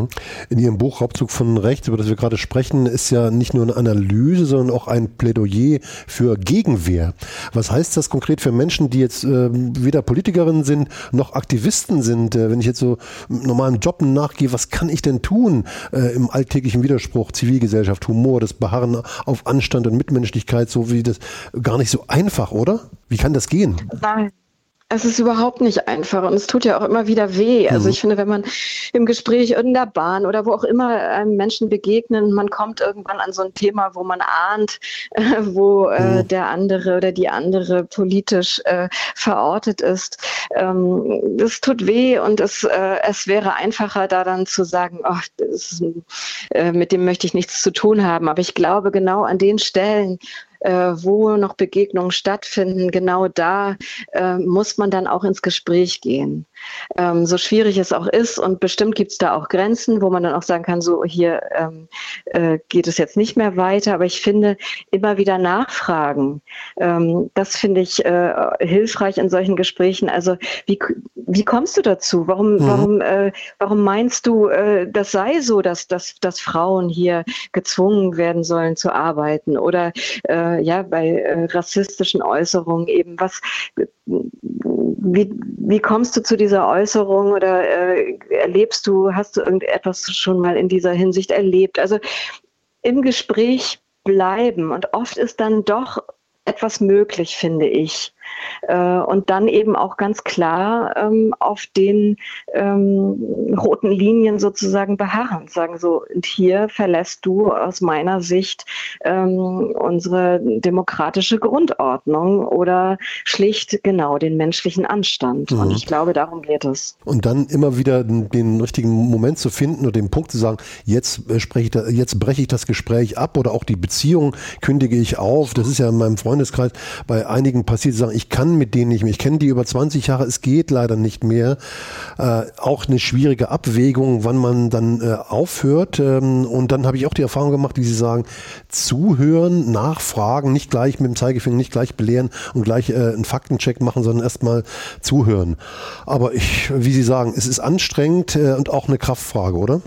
In Ihrem Buch Raubzug von Rechts, über das wir gerade sprechen, ist ja nicht nur eine Analyse, sondern auch ein Plädoyer für Gegenwehr. Was heißt das konkret für Menschen, die jetzt äh, weder Politikerinnen sind, noch Aktivisten sind? Äh, wenn ich jetzt so normalen Job nachgehe, was kann ich denn tun äh, im alltäglichen Widerspruch, Zivilgesellschaft, Humor, das Beharren auf Anstand und Mitmenschlichkeit, so wie das gar nicht so einfach, oder? Wie kann das gehen? Nein. Es ist überhaupt nicht einfach und es tut ja auch immer wieder weh. Also ich finde, wenn man im Gespräch in der Bahn oder wo auch immer einem Menschen begegnet, man kommt irgendwann an so ein Thema, wo man ahnt, äh, wo äh, mhm. der andere oder die andere politisch äh, verortet ist. Ähm, das tut weh und es, äh, es wäre einfacher, da dann zu sagen, oh, das ist, äh, mit dem möchte ich nichts zu tun haben. Aber ich glaube, genau an den Stellen, Äh, wo noch Begegnungen stattfinden, genau da äh, muss man dann auch ins Gespräch gehen. Ähm, so schwierig es auch ist und bestimmt gibt es da auch Grenzen, wo man dann auch sagen kann, so hier ähm, äh, geht es jetzt nicht mehr weiter, aber ich finde, immer wieder nachfragen, ähm, das finde ich äh, hilfreich in solchen Gesprächen. Also wie, wie kommst du dazu? Warum, mhm. warum, äh, warum meinst du, äh, das sei so, dass, dass, dass Frauen hier gezwungen werden sollen zu arbeiten oder äh, ja, bei äh, rassistischen Äußerungen eben, was, wie, wie kommst du zu dieser Äußerung oder äh, erlebst du, hast du irgendetwas schon mal in dieser Hinsicht erlebt? Also im Gespräch bleiben und oft ist dann doch etwas möglich, finde ich. Äh, und dann eben auch ganz klar ähm, auf den ähm, roten Linien sozusagen beharren. Sagen so, und hier verlässt du aus meiner Sicht ähm, unsere demokratische Grundordnung oder schlicht genau den menschlichen Anstand. Mhm. Und ich glaube, darum geht es. Und dann immer wieder den, den richtigen Moment zu finden oder den Punkt zu sagen, jetzt äh, spreche ich da, jetzt breche ich das Gespräch ab oder auch die Beziehung kündige ich auf. Das ist ja in meinem Freundeskreis bei einigen passiert, die sagen, ich kann mit denen nicht mehr, ich kenne die über zwanzig Jahre, es geht leider nicht mehr. Äh, auch eine schwierige Abwägung, wann man dann äh, aufhört. Ähm, und dann habe ich auch die Erfahrung gemacht, wie Sie sagen, zuhören, nachfragen, nicht gleich mit dem Zeigefinger, nicht gleich belehren und gleich äh, einen Faktencheck machen, sondern erstmal zuhören. Aber ich, wie Sie sagen, es ist anstrengend äh, und auch eine Kraftfrage, oder?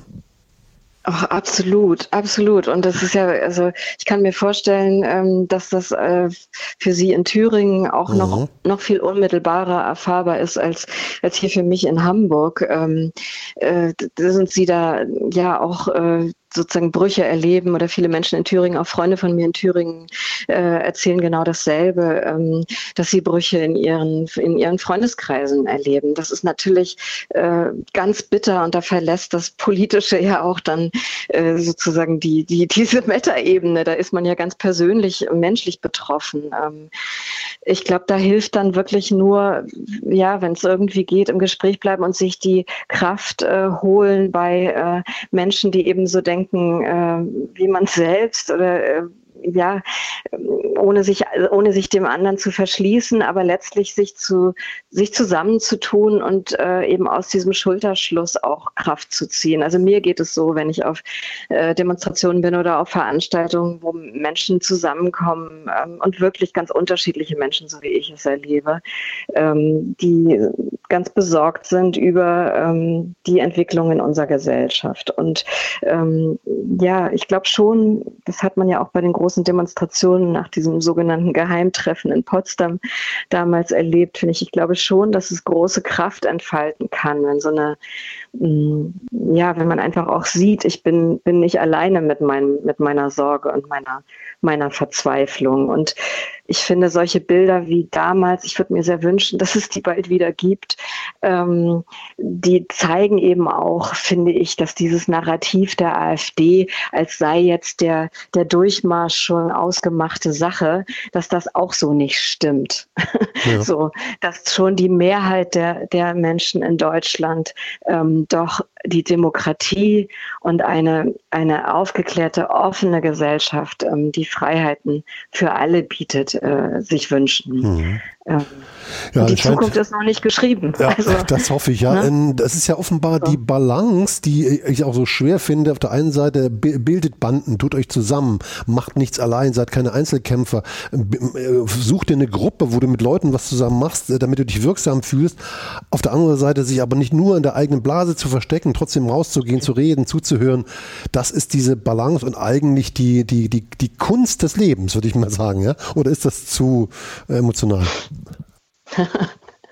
Ach, absolut, absolut. Und das ist ja, also ich kann mir vorstellen, ähm, dass das äh, für Sie in Thüringen auch mhm. noch, noch viel unmittelbarer erfahrbar ist als, als hier für mich in Hamburg. Ähm, äh, sind Sie da ja auch äh, sozusagen Brüche erleben oder viele Menschen in Thüringen, auch Freunde von mir in Thüringen äh, erzählen genau dasselbe, ähm, dass sie Brüche in ihren, in ihren Freundeskreisen erleben. Das ist natürlich äh, ganz bitter und da verlässt das Politische ja auch dann äh, sozusagen die, die, diese Metaebene. Da ist man ja ganz persönlich, menschlich betroffen. Ähm, ich glaube, da hilft dann wirklich nur, ja, wenn es irgendwie geht, im Gespräch bleiben und sich die Kraft äh, holen bei äh, Menschen, die eben so denken, äh, wie man selbst oder äh, ja, ohne sich, ohne sich dem anderen zu verschließen, aber letztlich sich zu, sich zusammenzutun und äh, eben aus diesem Schulterschluss auch Kraft zu ziehen. Also mir geht es so, wenn ich auf äh, Demonstrationen bin oder auf Veranstaltungen, wo Menschen zusammenkommen ähm, und wirklich ganz unterschiedliche Menschen, so wie ich es erlebe, ähm, die ganz besorgt sind über ähm, die Entwicklung in unserer Gesellschaft. Und ähm, ja, ich glaube schon, das hat man ja auch bei den großen Demonstrationen nach diesem sogenannten Geheimtreffen in Potsdam damals erlebt, finde ich. Ich glaube schon, dass es große Kraft entfalten kann, wenn so eine, ja, wenn man einfach auch sieht, ich bin, bin nicht alleine mit meinem, mit meiner Sorge und meiner, meiner Verzweiflung. Und ich finde solche Bilder wie damals, ich würde mir sehr wünschen, dass es die bald wieder gibt, ähm, die zeigen eben auch, finde ich, dass dieses Narrativ der AfD, als sei jetzt der, der Durchmarsch schon ausgemachte Sache, dass das auch so nicht stimmt. Ja. So, dass schon die Mehrheit der, der Menschen in Deutschland ähm, doch die Demokratie und eine, eine aufgeklärte, offene Gesellschaft, ähm, die Freiheiten für alle bietet, äh, sich wünschen. Mhm. Ähm, ja, die Zukunft ist noch nicht geschrieben. Ja, also, das hoffe ich, ja. Ne? Das ist ja offenbar so die Balance, die ich auch so schwer finde. Auf der einen Seite bildet Banden, tut euch zusammen, macht nichts allein, seid keine Einzelkämpfer, such dir eine Gruppe, wo du mit Leuten was zusammen machst, damit du dich wirksam fühlst. Auf der anderen Seite sich aber nicht nur in der eigenen Blase zu verstecken, trotzdem rauszugehen, zu reden, zuzuhören. Das ist diese Balance und eigentlich die, die, die, die Kunst des Lebens, würde ich mal sagen. Ja? Oder ist das zu emotional?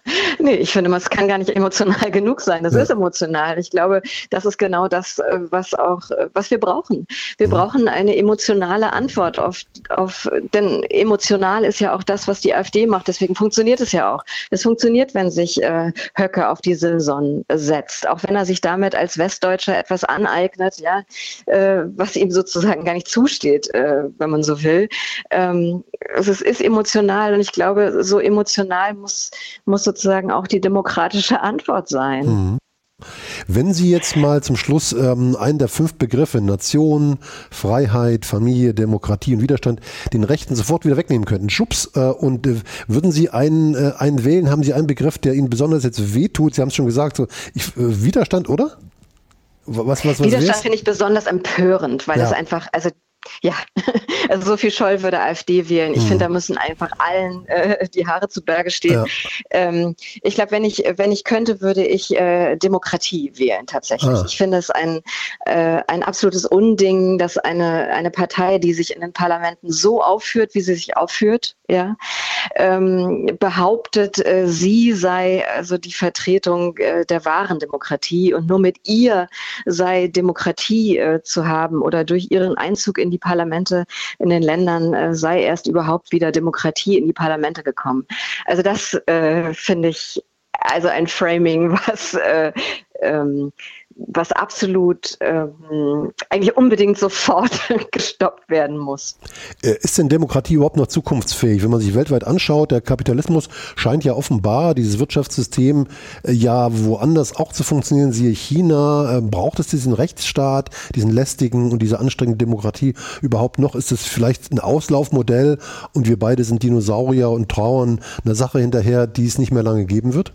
Nee, ich finde, es kann gar nicht emotional genug sein. Das ja. ist emotional. Ich glaube, das ist genau das, was auch, was wir brauchen. Wir mhm. brauchen eine emotionale Antwort auf, auf, denn emotional ist ja auch das, was die AfD macht. Deswegen funktioniert es ja auch. Es funktioniert, wenn sich äh, Höcke auf die Simson setzt. Auch wenn er sich damit als Westdeutscher etwas aneignet, ja, äh, was ihm sozusagen gar nicht zusteht, äh, wenn man so will. Ähm, es ist, ist emotional und ich glaube, so emotional muss, muss sozusagen auch die demokratische Antwort sein. Mhm. Wenn Sie jetzt mal zum Schluss ähm, einen der fünf Begriffe Nation, Freiheit, Familie, Demokratie und Widerstand den Rechten sofort wieder wegnehmen könnten, schubs, äh, und äh, würden Sie einen, äh, einen wählen, haben Sie einen Begriff, der Ihnen besonders jetzt wehtut? Sie haben es schon gesagt, so ich, äh, Widerstand, oder? Was, was, was Widerstand finde ich besonders empörend, weil ja. es einfach, also ja, also so viel Scholl würde AfD wählen. Ich mhm. finde, da müssen einfach allen äh, die Haare zu Berge stehen. Ja. Ähm, ich glaube, wenn ich, wenn ich könnte, würde ich äh, Demokratie wählen tatsächlich. Ah. Ich finde es ein, äh, ein absolutes Unding, dass eine, eine Partei, die sich in den Parlamenten so aufführt, wie sie sich aufführt, ja, ähm, behauptet, äh, sie sei also die Vertretung äh, der wahren Demokratie und nur mit ihr sei Demokratie äh, zu haben oder durch ihren Einzug in die Parlamente in den Ländern äh, sei erst überhaupt wieder Demokratie in die Parlamente gekommen. Also das äh, finde ich also ein Framing, was äh, ähm, was absolut ähm, eigentlich unbedingt sofort gestoppt werden muss. Ist denn Demokratie überhaupt noch zukunftsfähig? Wenn man sich weltweit anschaut, der Kapitalismus scheint ja offenbar, dieses Wirtschaftssystem äh, ja woanders auch zu funktionieren, siehe China. Äh, braucht es diesen Rechtsstaat, diesen lästigen und diese anstrengende Demokratie überhaupt noch? Ist es vielleicht ein Auslaufmodell und wir beide sind Dinosaurier und trauern einer Sache hinterher, die es nicht mehr lange geben wird?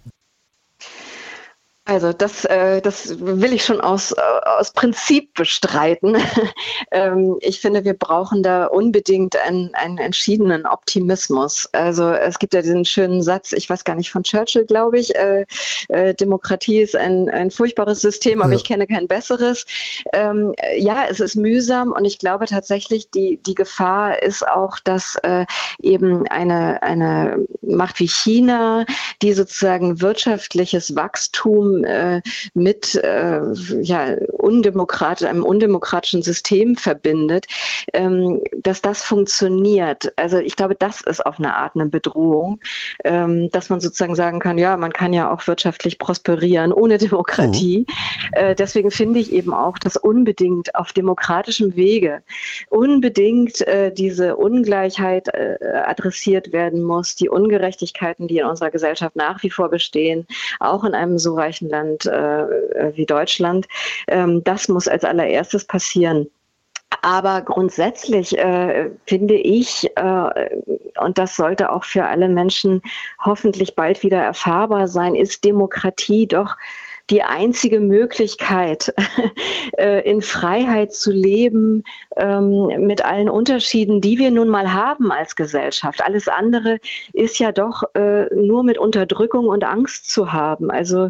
Also das, äh, das will ich schon aus, aus Prinzip bestreiten. ähm, ich finde, wir brauchen da unbedingt einen, einen entschiedenen Optimismus. Also es gibt ja diesen schönen Satz, ich weiß gar nicht, von Churchill, glaube ich, äh, äh, Demokratie ist ein, ein furchtbares System, aber ja. ich kenne kein besseres. Ähm, ja, es ist mühsam und ich glaube tatsächlich, die, die Gefahr ist auch, dass äh, eben eine, eine Macht wie China, die sozusagen wirtschaftliches Wachstum mit äh, ja, undemokrat- einem undemokratischen System verbindet, ähm, dass das funktioniert. Also ich glaube, das ist auf eine Art eine Bedrohung, ähm, dass man sozusagen sagen kann, ja, man kann ja auch wirtschaftlich prosperieren ohne Demokratie. Mhm. Äh, deswegen finde ich eben auch, dass unbedingt auf demokratischem Wege unbedingt äh, diese Ungleichheit äh, adressiert werden muss, die Ungerechtigkeiten, die in unserer Gesellschaft nach wie vor bestehen, auch in einem so reichen Land äh, wie Deutschland. Ähm, das muss als allererstes passieren. Aber grundsätzlich äh, finde ich, äh, und das sollte auch für alle Menschen hoffentlich bald wieder erfahrbar sein, ist Demokratie doch die einzige Möglichkeit, in Freiheit zu leben, mit allen Unterschieden, die wir nun mal haben als Gesellschaft. Alles andere ist ja doch nur mit Unterdrückung und Angst zu haben. Also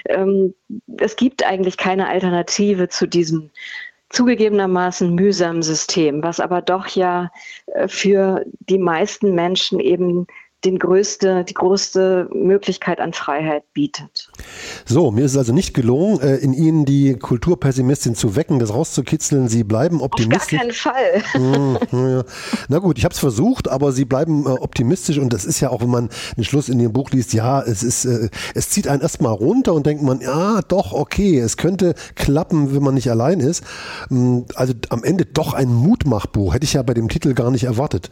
es gibt eigentlich keine Alternative zu diesem zugegebenermaßen mühsamen System, was aber doch ja für die meisten Menschen eben den größte, die größte Möglichkeit an Freiheit bietet. So, mir ist es also nicht gelungen, in Ihnen die Kulturpessimistin zu wecken, das rauszukitzeln. Sie bleiben optimistisch. Auf gar keinen Fall. Hm, ja. Na gut, ich habe es versucht, aber Sie bleiben äh, optimistisch und das ist ja auch, wenn man den Schluss in Ihrem Buch liest, ja, es ist, äh, es zieht einen erstmal runter und denkt man, ja, doch, okay, es könnte klappen, wenn man nicht allein ist. Also am Ende doch ein Mutmachbuch, hätte ich ja bei dem Titel gar nicht erwartet.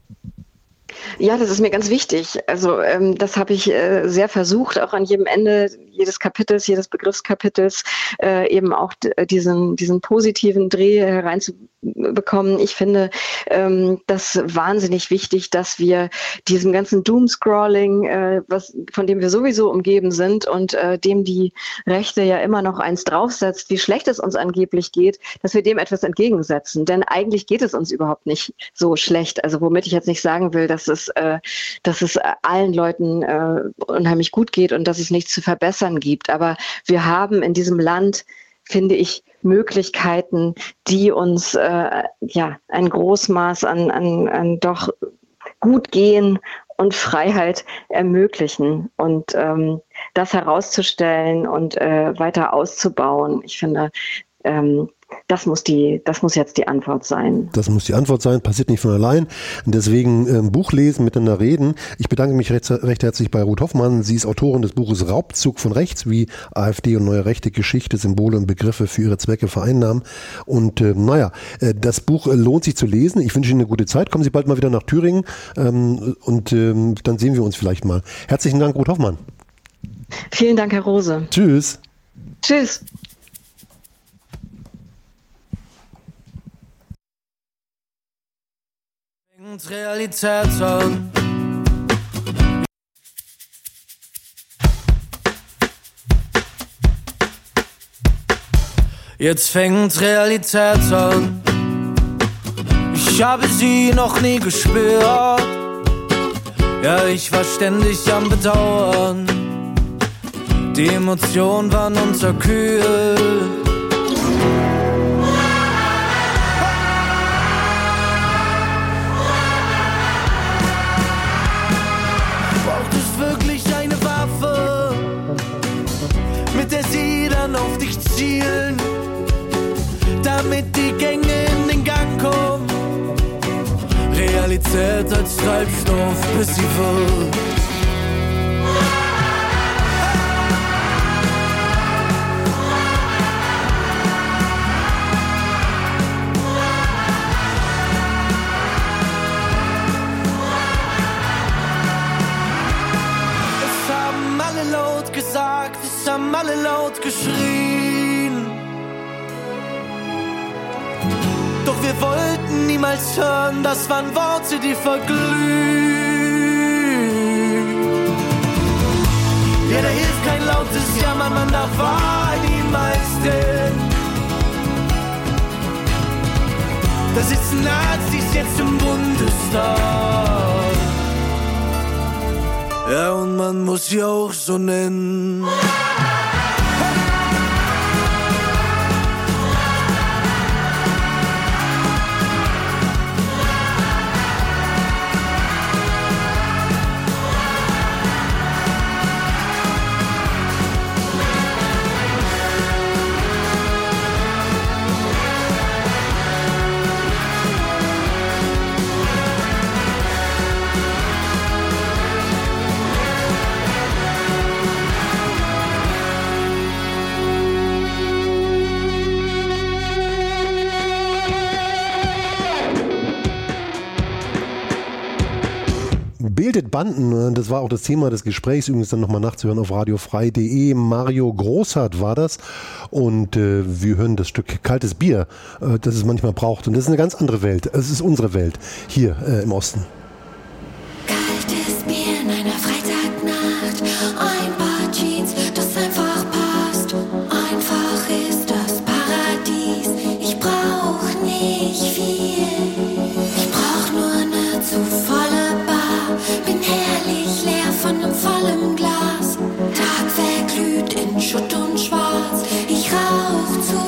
Ja, das ist mir ganz wichtig. Also ähm, das habe ich äh, sehr versucht, auch an jedem Ende jedes Kapitels, jedes Begriffskapitels äh, eben auch d- diesen, diesen positiven Dreh hereinzubekommen. Ich finde ähm, das wahnsinnig wichtig, dass wir diesem ganzen Doomscrolling, äh, was, von dem wir sowieso umgeben sind und äh, dem die Rechte ja immer noch eins draufsetzt, wie schlecht es uns angeblich geht, dass wir dem etwas entgegensetzen. Denn eigentlich geht es uns überhaupt nicht so schlecht. Also womit ich jetzt nicht sagen will, dass es, äh, dass es allen Leuten äh, unheimlich gut geht und dass es nichts zu verbessern gibt. Aber wir haben in diesem Land, finde ich, Möglichkeiten, die uns äh, ja ein Großmaß an, an, an doch gut gehen und Freiheit ermöglichen. Und ähm, das herauszustellen und äh, weiter auszubauen, ich finde, ähm, Das muss die, das muss jetzt die Antwort sein. Das muss die Antwort sein, passiert nicht von allein. Und deswegen ähm, Buch lesen, miteinander reden. Ich bedanke mich recht, recht herzlich bei Ruth Hoffmann. Sie ist Autorin des Buches Raubzug von Rechts, wie AfD und neue Rechte Geschichte, Symbole und Begriffe für ihre Zwecke vereinnahmen. Und äh, naja, äh, das Buch äh, lohnt sich zu lesen. Ich wünsche Ihnen eine gute Zeit. Kommen Sie bald mal wieder nach Thüringen ähm, und ähm, dann sehen wir uns vielleicht mal. Herzlichen Dank, Ruth Hoffmann. Vielen Dank, Herr Rose. Tschüss. Tschüss. Realität an. Jetzt fängt Realität an. Ich habe sie noch nie gespürt. Ja, ich war ständig am Bedauern. Die Emotionen waren unterkühlt. Auf dich zielen, damit die Gänge in den Gang kommen. Realität als Treibstoff, bis sie wird. Es haben alle laut gesagt, es haben alle laut geschrien. Doch wir wollten niemals hören, das waren Worte, die verglühen. Ja, da hilft kein lautes Jammern, man darf Wahrheit niemals denn. Da sitzen Nazis jetzt im Bundestag. Ja, und man muss sie auch so nennen. Bildet Banden, das war auch das Thema des Gesprächs, übrigens dann nochmal nachzuhören auf radiofrei punkt de. Mario Großhardt war das und äh, wir hören das Stück Kaltes Bier, äh, das es manchmal braucht, und das ist eine ganz andere Welt, es ist unsere Welt hier äh, im Osten. Kaltes Bier in einer Freitagnacht, ein paar Jeans, das einfach passt, einfach ist das Paradies, ich brauch nicht viel, ich brauch nur eine zu volle Bar, bin herrlich leer von einem vollen Glas, Tag verglüht in Schutt und Schwarz, ich rauch zu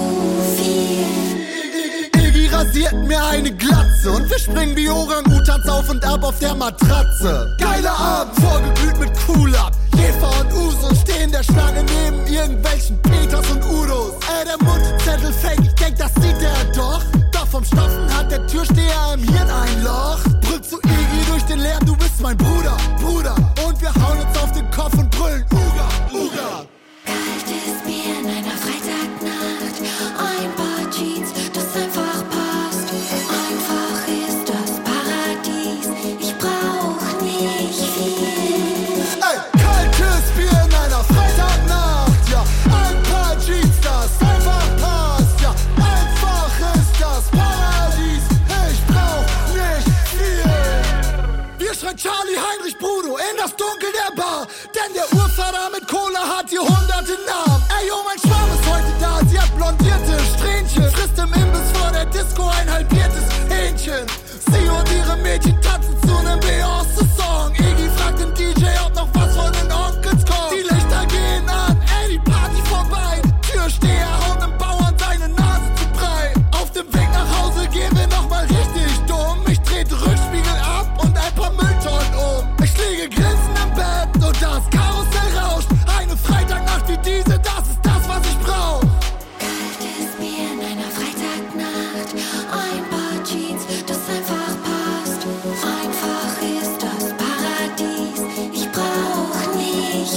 viel. Iggy rasiert mir eine Glatze und wir springen wie Orang-Utans auf und ab auf der Matratze. Geiler Abend, vorgeglüht mit Cool-Up. Jefer und Uso stehen der Schlange neben irgendwelchen Peters und Udos. Ey, der Mundzettel fake, ich denk, das sieht er doch. Doch vom Stoffen hat der Türsteher im Hirn ein Loch. Brüllt zu Iggy durch den Lärm, du bist mein Bruder, Bruder. Und wir hauen uns auf den Kopf und brüllen Uga, Uga. Kaltes Bier in einer Freitagnacht, ein paar Jeans, das einfach passt, einfach ist das Paradies, ich brauch nicht viel. Ey, kaltes Bier in einer Freitagnacht, ja, ein paar Jeans, das einfach passt, ja, einfach ist das Paradies, ich brauch nicht viel. Wir schreien Charlie, Heinrich, Bruno in das Dunkel der Bar, denn der Urvater mit Cola hat hier hunderte Namen. Ey, oh, mein Schwarm ist heute da, sie hat blondierte Strähnchen, frisst im Imbiss vor der Disco ein halbiertes Hähnchen. Sie und ihre Mädchen tanzen zu nem Beyoncé-Song. Iggy fragt den D J, ob noch was von den Onkels kommt. Die Lichter gehen an, ey, die Party vorbei. Türsteher haut dem Bauern seine Nase zu breit. Auf dem Weg nach Hause gehen wir nochmal richtig dumm. Ich dreh den Rückspiegel ab und ein paar Mülltonnen um. Ich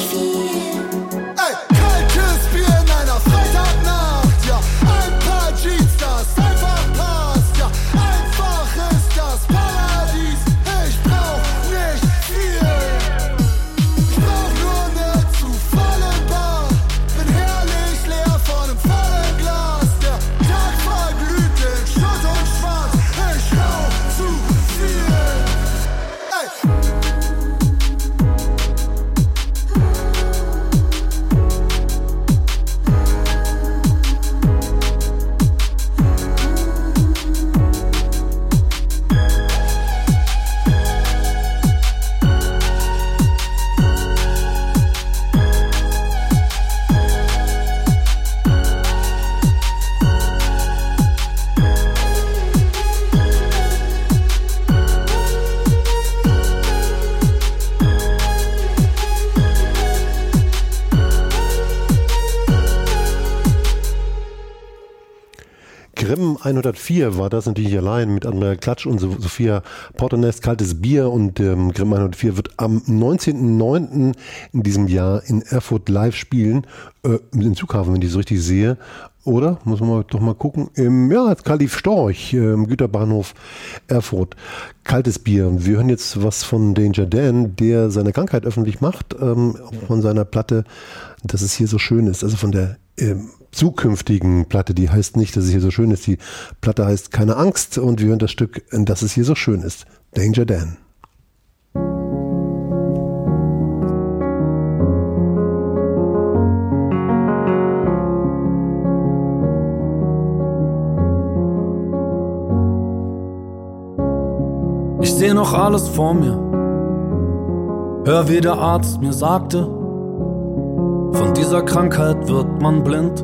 nicht viel. Ey, kaltes Bier in einer Freitagnacht, ja. Ein paar Jeans, das einfach passt, ja. Einfach ist das Paradies. Ich brauch nicht viel. Ich brauch nur ne zu vollen Bar. Bin herrlich leer von nem vollen Glas. Der Tag verglüht in Schutt und Schwarz. Ich rauch zu viel. Ey. Grimm hundertvier war das natürlich allein mit Andrea Klatsch und Sophia Porternest, kaltes Bier, und ähm, Grimm hundertvier wird am neunzehnten neunten in diesem Jahr in Erfurt live spielen, äh, im Zughafen, wenn ich es richtig sehe. Oder? Muss man doch mal gucken. Im, ja, Kalif Storch, äh, im Güterbahnhof Erfurt. Kaltes Bier. Wir hören jetzt was von Danger Dan, der seine Krankheit öffentlich macht, ähm, von seiner Platte, dass es hier so schön ist. Also von der ähm, zukünftigen Platte, die heißt nicht, dass es hier so schön ist. Die Platte heißt Keine Angst, und wir hören das Stück, dass es hier so schön ist. Danger Dan. Ich seh noch alles vor mir. Hör, wie der Arzt mir sagte, von dieser Krankheit wird man blind.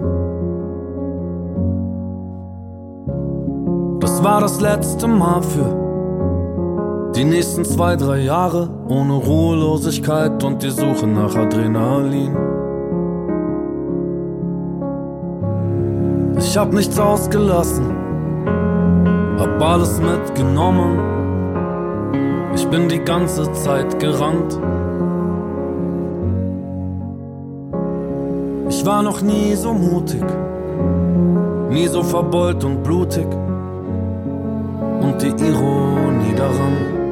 Das war das letzte Mal für die nächsten zwei, drei Jahre ohne Ruhelosigkeit und die Suche nach Adrenalin. Ich hab nichts ausgelassen, hab alles mitgenommen. Ich bin die ganze Zeit gerannt. Ich war noch nie so mutig, nie so verbeult und blutig. Und die Ironie daran,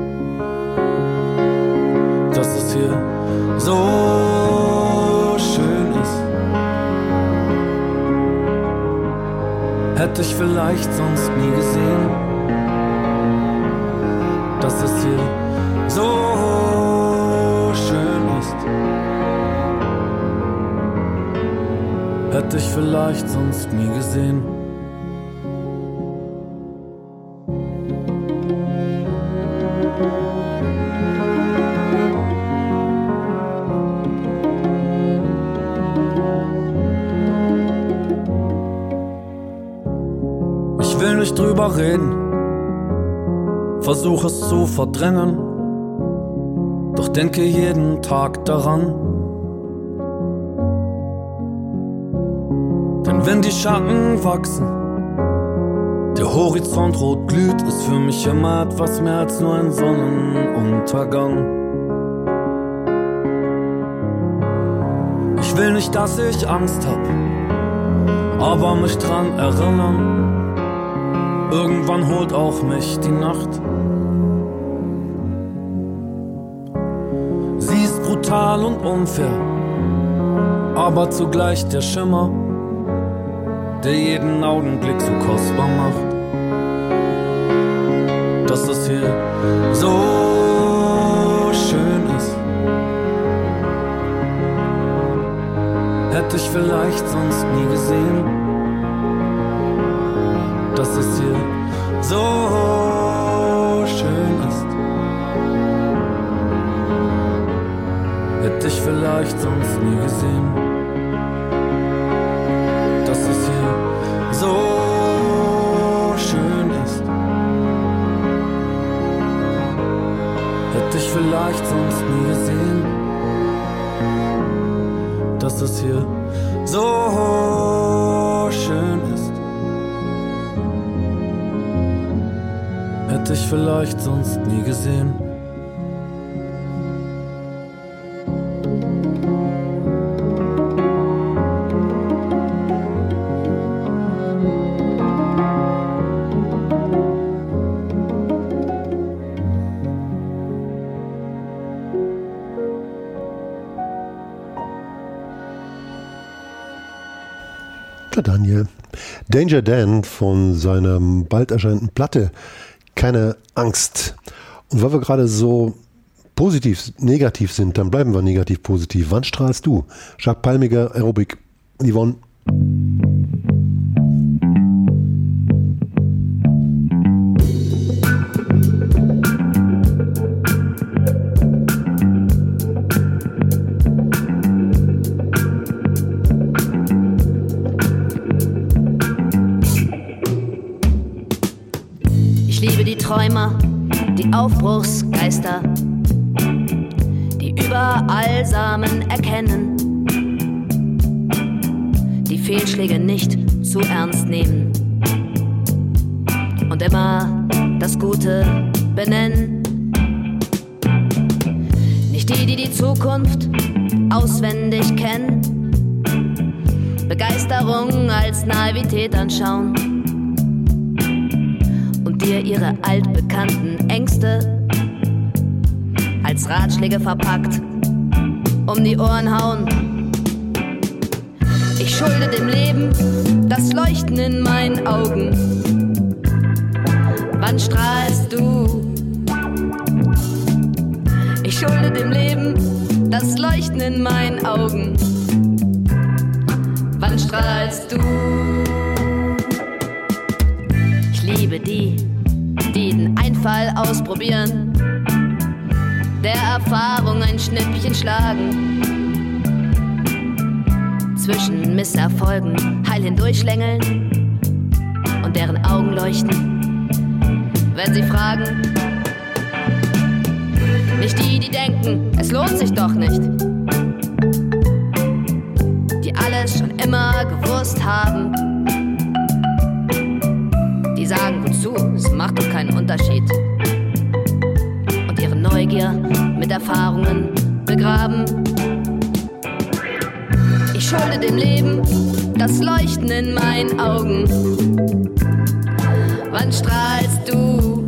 dass es hier so schön ist, hätte ich vielleicht sonst nie gesehen. Dass es hier so schön ist, hätte ich vielleicht sonst nie gesehen. Ich will nicht drüber reden, versuch es zu verdrängen, doch denke jeden Tag daran. Denn wenn die Schatten wachsen, der Horizont rot glüht, ist für mich immer etwas mehr als nur ein Sonnenuntergang. Ich will nicht, dass ich Angst hab, aber mich dran erinnern, irgendwann holt auch mich die Nacht. Sie ist brutal und unfair, aber zugleich der Schimmer, der jeden Augenblick so kostbar macht. Dass es hier so schön ist, hätte ich vielleicht sonst nie gesehen. Dass es hier so schön ist, hätte ich vielleicht sonst nie gesehen. Dass es hier so schön ist, hätte ich vielleicht sonst nie gesehen. Dass es hier so schön ist, hätte ich vielleicht sonst nie gesehen. Gute Daniel. Danger Dan von seiner bald erscheinenden Platte Keine Angst. Und weil wir gerade so positiv, negativ sind, dann bleiben wir negativ positiv. Wann strahlst du? Jacques Palmiger, Aerobic, Yvonne. Ich liebe die Träumer, die Aufbruchsgeister, die überall Samen erkennen, die Fehlschläge nicht zu ernst nehmen und immer das Gute benennen. Nicht die, die die Zukunft auswendig kennen, Begeisterung als Naivität anschauen und dir ihre altbekannten Ängste als Ratschläge verpackt um die Ohren hauen. Ich schulde dem Leben das Leuchten in meinen Augen. Wann strahlst du? Ich schulde dem Leben das Leuchten in meinen Augen. Wann strahlst du? Ich liebe die, die den Einfall ausprobieren, der Erfahrung ein Schnippchen schlagen, zwischen Misserfolgen heil hindurchschlängeln und deren Augen leuchten, wenn sie fragen. Nicht die, die denken, es lohnt sich doch nicht, die alles schon immer gewusst haben, die sagen, wozu, es macht doch keinen Unterschied, und ihre Neugier mit Erfahrungen begraben. Ich schulde dem Leben das Leuchten in meinen Augen. Wann strahlst du?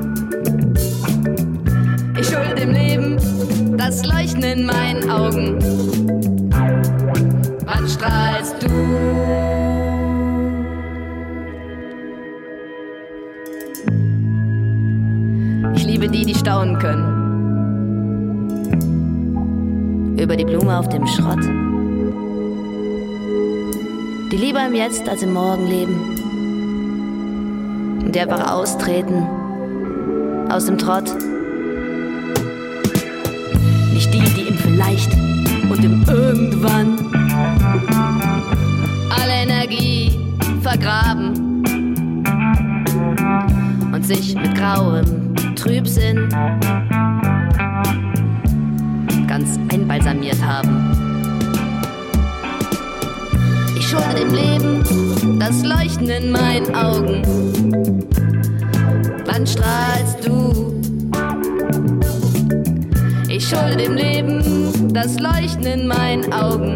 Ich schulde dem Leben das Leuchten in meinen Augen. Wann strahlst du? Ich liebe die, die staunen können über die Blume auf dem Schrott, die lieber im Jetzt als im Morgen leben und die einfach austreten aus dem Trott. Nicht die, die im Vielleicht und im Irgendwann alle Energie vergraben und sich mit grauem Trübsinn ganz einbalsamiert haben. Ich schulde dem Leben das Leuchten in meinen Augen. Wann strahlst du? Ich schulde dem Leben das Leuchten in meinen Augen.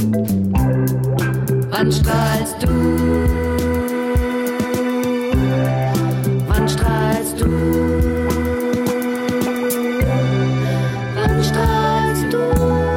Wann strahlst du? Wann strahlst du? Wann strahlst du?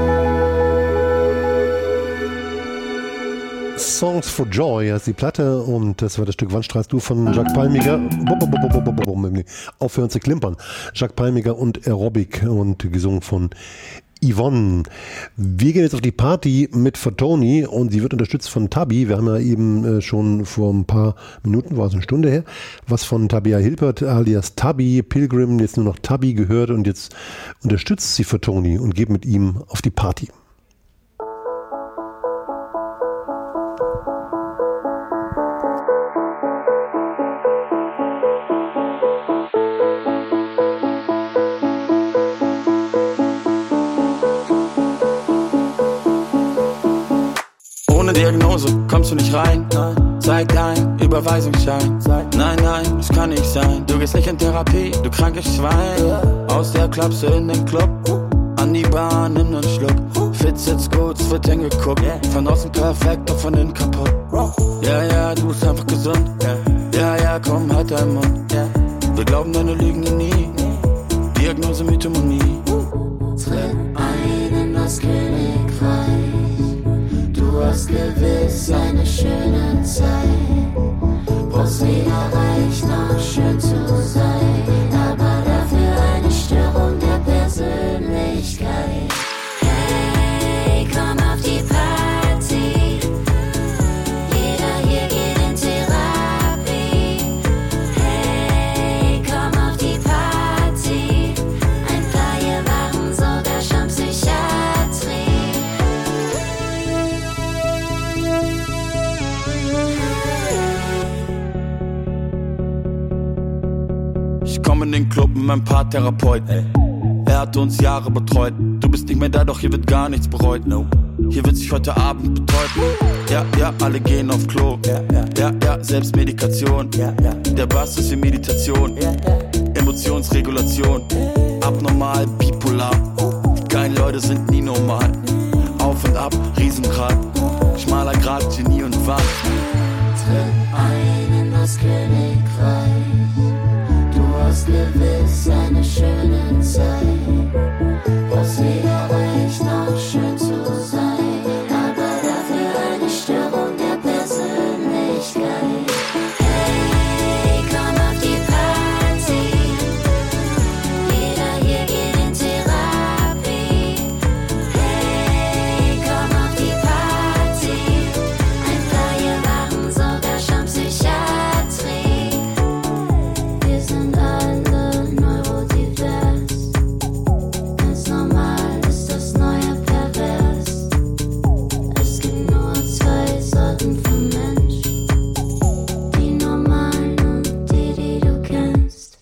Songs for Joy heißt die Platte und das war das Stück Wann strahlst du von Jacques Palmiger. Aufhören zu klimpern. Jacques Palmiger und Aerobic und gesungen von Yvonne. Wir gehen jetzt auf die Party mit Fatoni und sie wird unterstützt von Tabi. Wir haben ja eben schon vor ein paar Minuten, war es eine Stunde her, was von Tabea Hilpert alias Tabi Pilgrim, jetzt nur noch Tabi gehört und jetzt unterstützt sie Fatoni und geht mit ihm auf die Party. Diagnose, kommst du nicht rein? Zeig dein Überweisungsschein. Nein, nein, das kann nicht sein. Du gehst nicht in Therapie, du krankes Schwein. Aus der Klapse in den Club, an die Bar, nimm nen Schluck. Fit sitzt gut, es wird hingeguckt. Von außen perfekt, doch von innen kaputt. Ja, ja, du bist einfach gesund. Ja, ja, komm, halt deinen Mund. Wir glauben deine Lügen nie. Diagnose Mythomonie. Tritt ein in das Königreich. Du hast gewählt gewiss eine schöne Zeit. Brauchst weder reich noch schön zu sein, aber dafür eine Störung der Persönlichkeit. Hey, komm auf die Party. Jeder hier geht in Therapie. Hey, komm auf die Party. Ein paar hier waren sogar schon Psychiatrie. Ich komm in den Club mit meinem Paartherapeut. Er hat uns Jahre betreut. Du bist nicht mehr da, doch hier wird gar nichts bereut. No. Hier wird sich heute Abend betäubt. Ja, ja, alle gehen auf Klo. Ja, ja, Selbstmedikation. Der Bass ist wie Meditation. Emotionsregulation. Abnormal, bipolar. Die geilen Leute sind nie normal. Auf und ab, Riesenrad. Schmaler Grad, Genie und Wahn. Tritt ein in das Königreich. Du hast gewiss eine schöne Zeit. Brauchst weder reich noch schön zu sein, aber dafür eine Störung der Persönlichkeit. Hey, komm auf die Party. Jeder hier geht in Therapie. Hey, komm auf die Party. Ein paar hier waren sogar schon Psychiatrie. Wir sind alle neurodivers. Ganz normal ist das neue Pervers. Es gibt nur zwei Sorten von Mensch. Die normalen und die, die du kennst.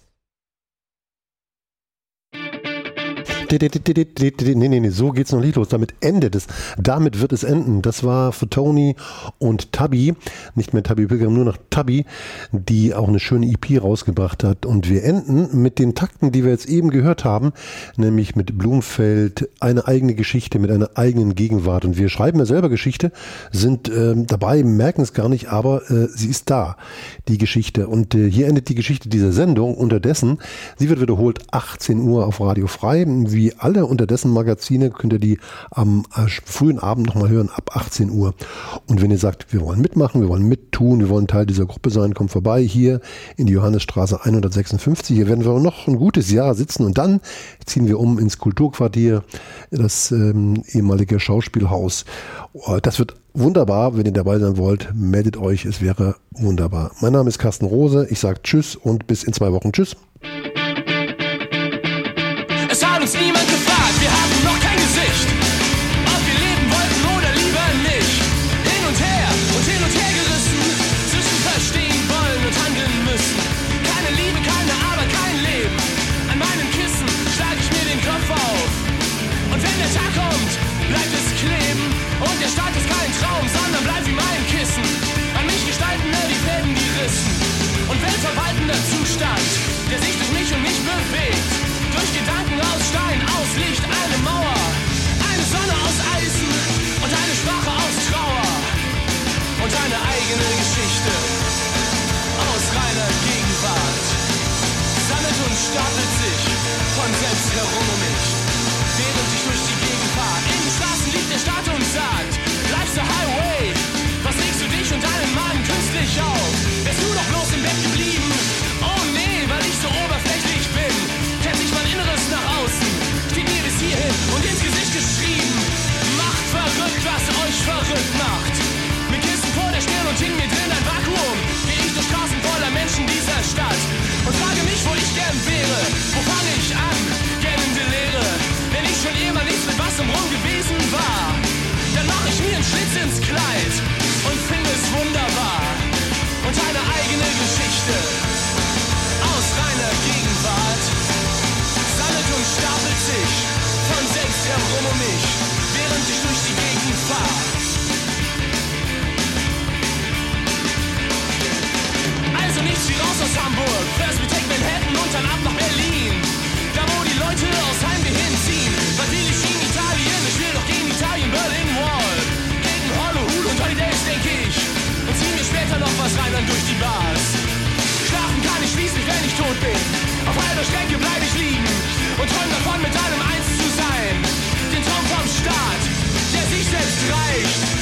Nee, nee, nee, so geht's noch nicht los. Damit endet es. Damit wird es enden. Das war für Tony und Tabby, nicht mehr Tabby Pilgrim, nur noch Tabby, die auch eine schöne E P rausgebracht hat. Und wir enden mit den Takten, die wir jetzt eben gehört haben, nämlich mit Blumfeld, eine eigene Geschichte mit einer eigenen Gegenwart. Und wir schreiben ja selber Geschichte, sind ähm, dabei, merken es gar nicht, aber äh, sie ist da, die Geschichte. Und äh, hier endet die Geschichte dieser Sendung. Unterdessen, sie wird wiederholt achtzehn Uhr auf Radio Frei. Wie alle Unterdessen Magazine könnt ihr die am äh, frühen Abend nochmal hören, ab achtzehn Uhr. Und wenn ihr sagt, wir wollen mitmachen, wir wollen mittun, wir wollen Teil dieser Gruppe sein, kommt vorbei hier in die Johannesstraße hundertsechsundfünfzig. Hier werden wir noch ein gutes Jahr sitzen und dann ziehen wir um ins Kulturquartier, das ähm, ehemalige Schauspielhaus. Oh, das wird wunderbar. Wenn ihr dabei sein wollt, meldet euch. Es wäre wunderbar. Mein Name ist Carsten Rose. Ich sage Tschüss und bis in zwei Wochen. Tschüss. Es hat uns niemand gefragt, wir hatten noch kein Gesicht. Ob wir leben wollten oder lieber nicht. Hin und her und hin und her gerissen. Zwischen verstehen wollen und handeln müssen. Keine Liebe, keine Arbeit, kein Leben. An meinem Kissen schlage ich mir den Kopf auf. Und wenn der Tag kommt, bleibt es kleben. Und der Start ist kein Traum, sondern bleibt wie mein Kissen. An mich gestalten nur die Fäden, die Rissen. Und weltverwaltender Zustand, der sich durch mich und mich bewegt. Durch Gedanken aus Stein, aus Licht, eine Mauer. Eine Sonne aus Eisen und eine Sprache aus Trauer. Und eine eigene Geschichte aus reiner Gegenwart. Sammelt und stapelt sich von selbst herum um mich. Während ich durch die Gegend fahre. In den Straßen liegt der Staat und sagt: Life's the highway. Was legst du dich und deinen Magen künstlich auf? Wärst du doch bloß im Bett geblieben? Oh nee, weil ich so oberflächlich bin. Kennt sich mein Inneres nach außen. Steht mir bis hierhin und ins Gesicht geschrieben. Macht verrückt, was euch verrückt macht. Mit Kissen vor der Stirn und in mir drin ein Vakuum. Geh ich durch Straßen voller Menschen dieser Stadt und frage mich, wo ich gern wäre. Wo fange ich an? Gähnende Leere. Wenn ich schon immer nichts mit was umrum gewesen war, dann mach ich mir einen Schlitz ins Kleid und finde es wunderbar. Und eine eigene Geschichte aus reiner Gegenwart sammelt und stapelt sich von selbst herum um mich, während ich durch die Gegend fahr. Also nichts wie raus aus Hamburg, first we take Manhattan und dann ab nach Berlin. Da wo die Leute aus Heimweh hinziehen. Was will ich in Italien? Ich will doch gegen Italien, Berlin Wall. Gegen Hollywood und Holidays, denk ich. Und zieh mir später noch was rein dann durch die Bars. Schlafen kann ich schließlich, wenn ich tot bin. Auf halber Strecke bleib ich liegen und träum davon, mit allem eins zu sein. Den Traum vom Staat, der sich selbst reicht.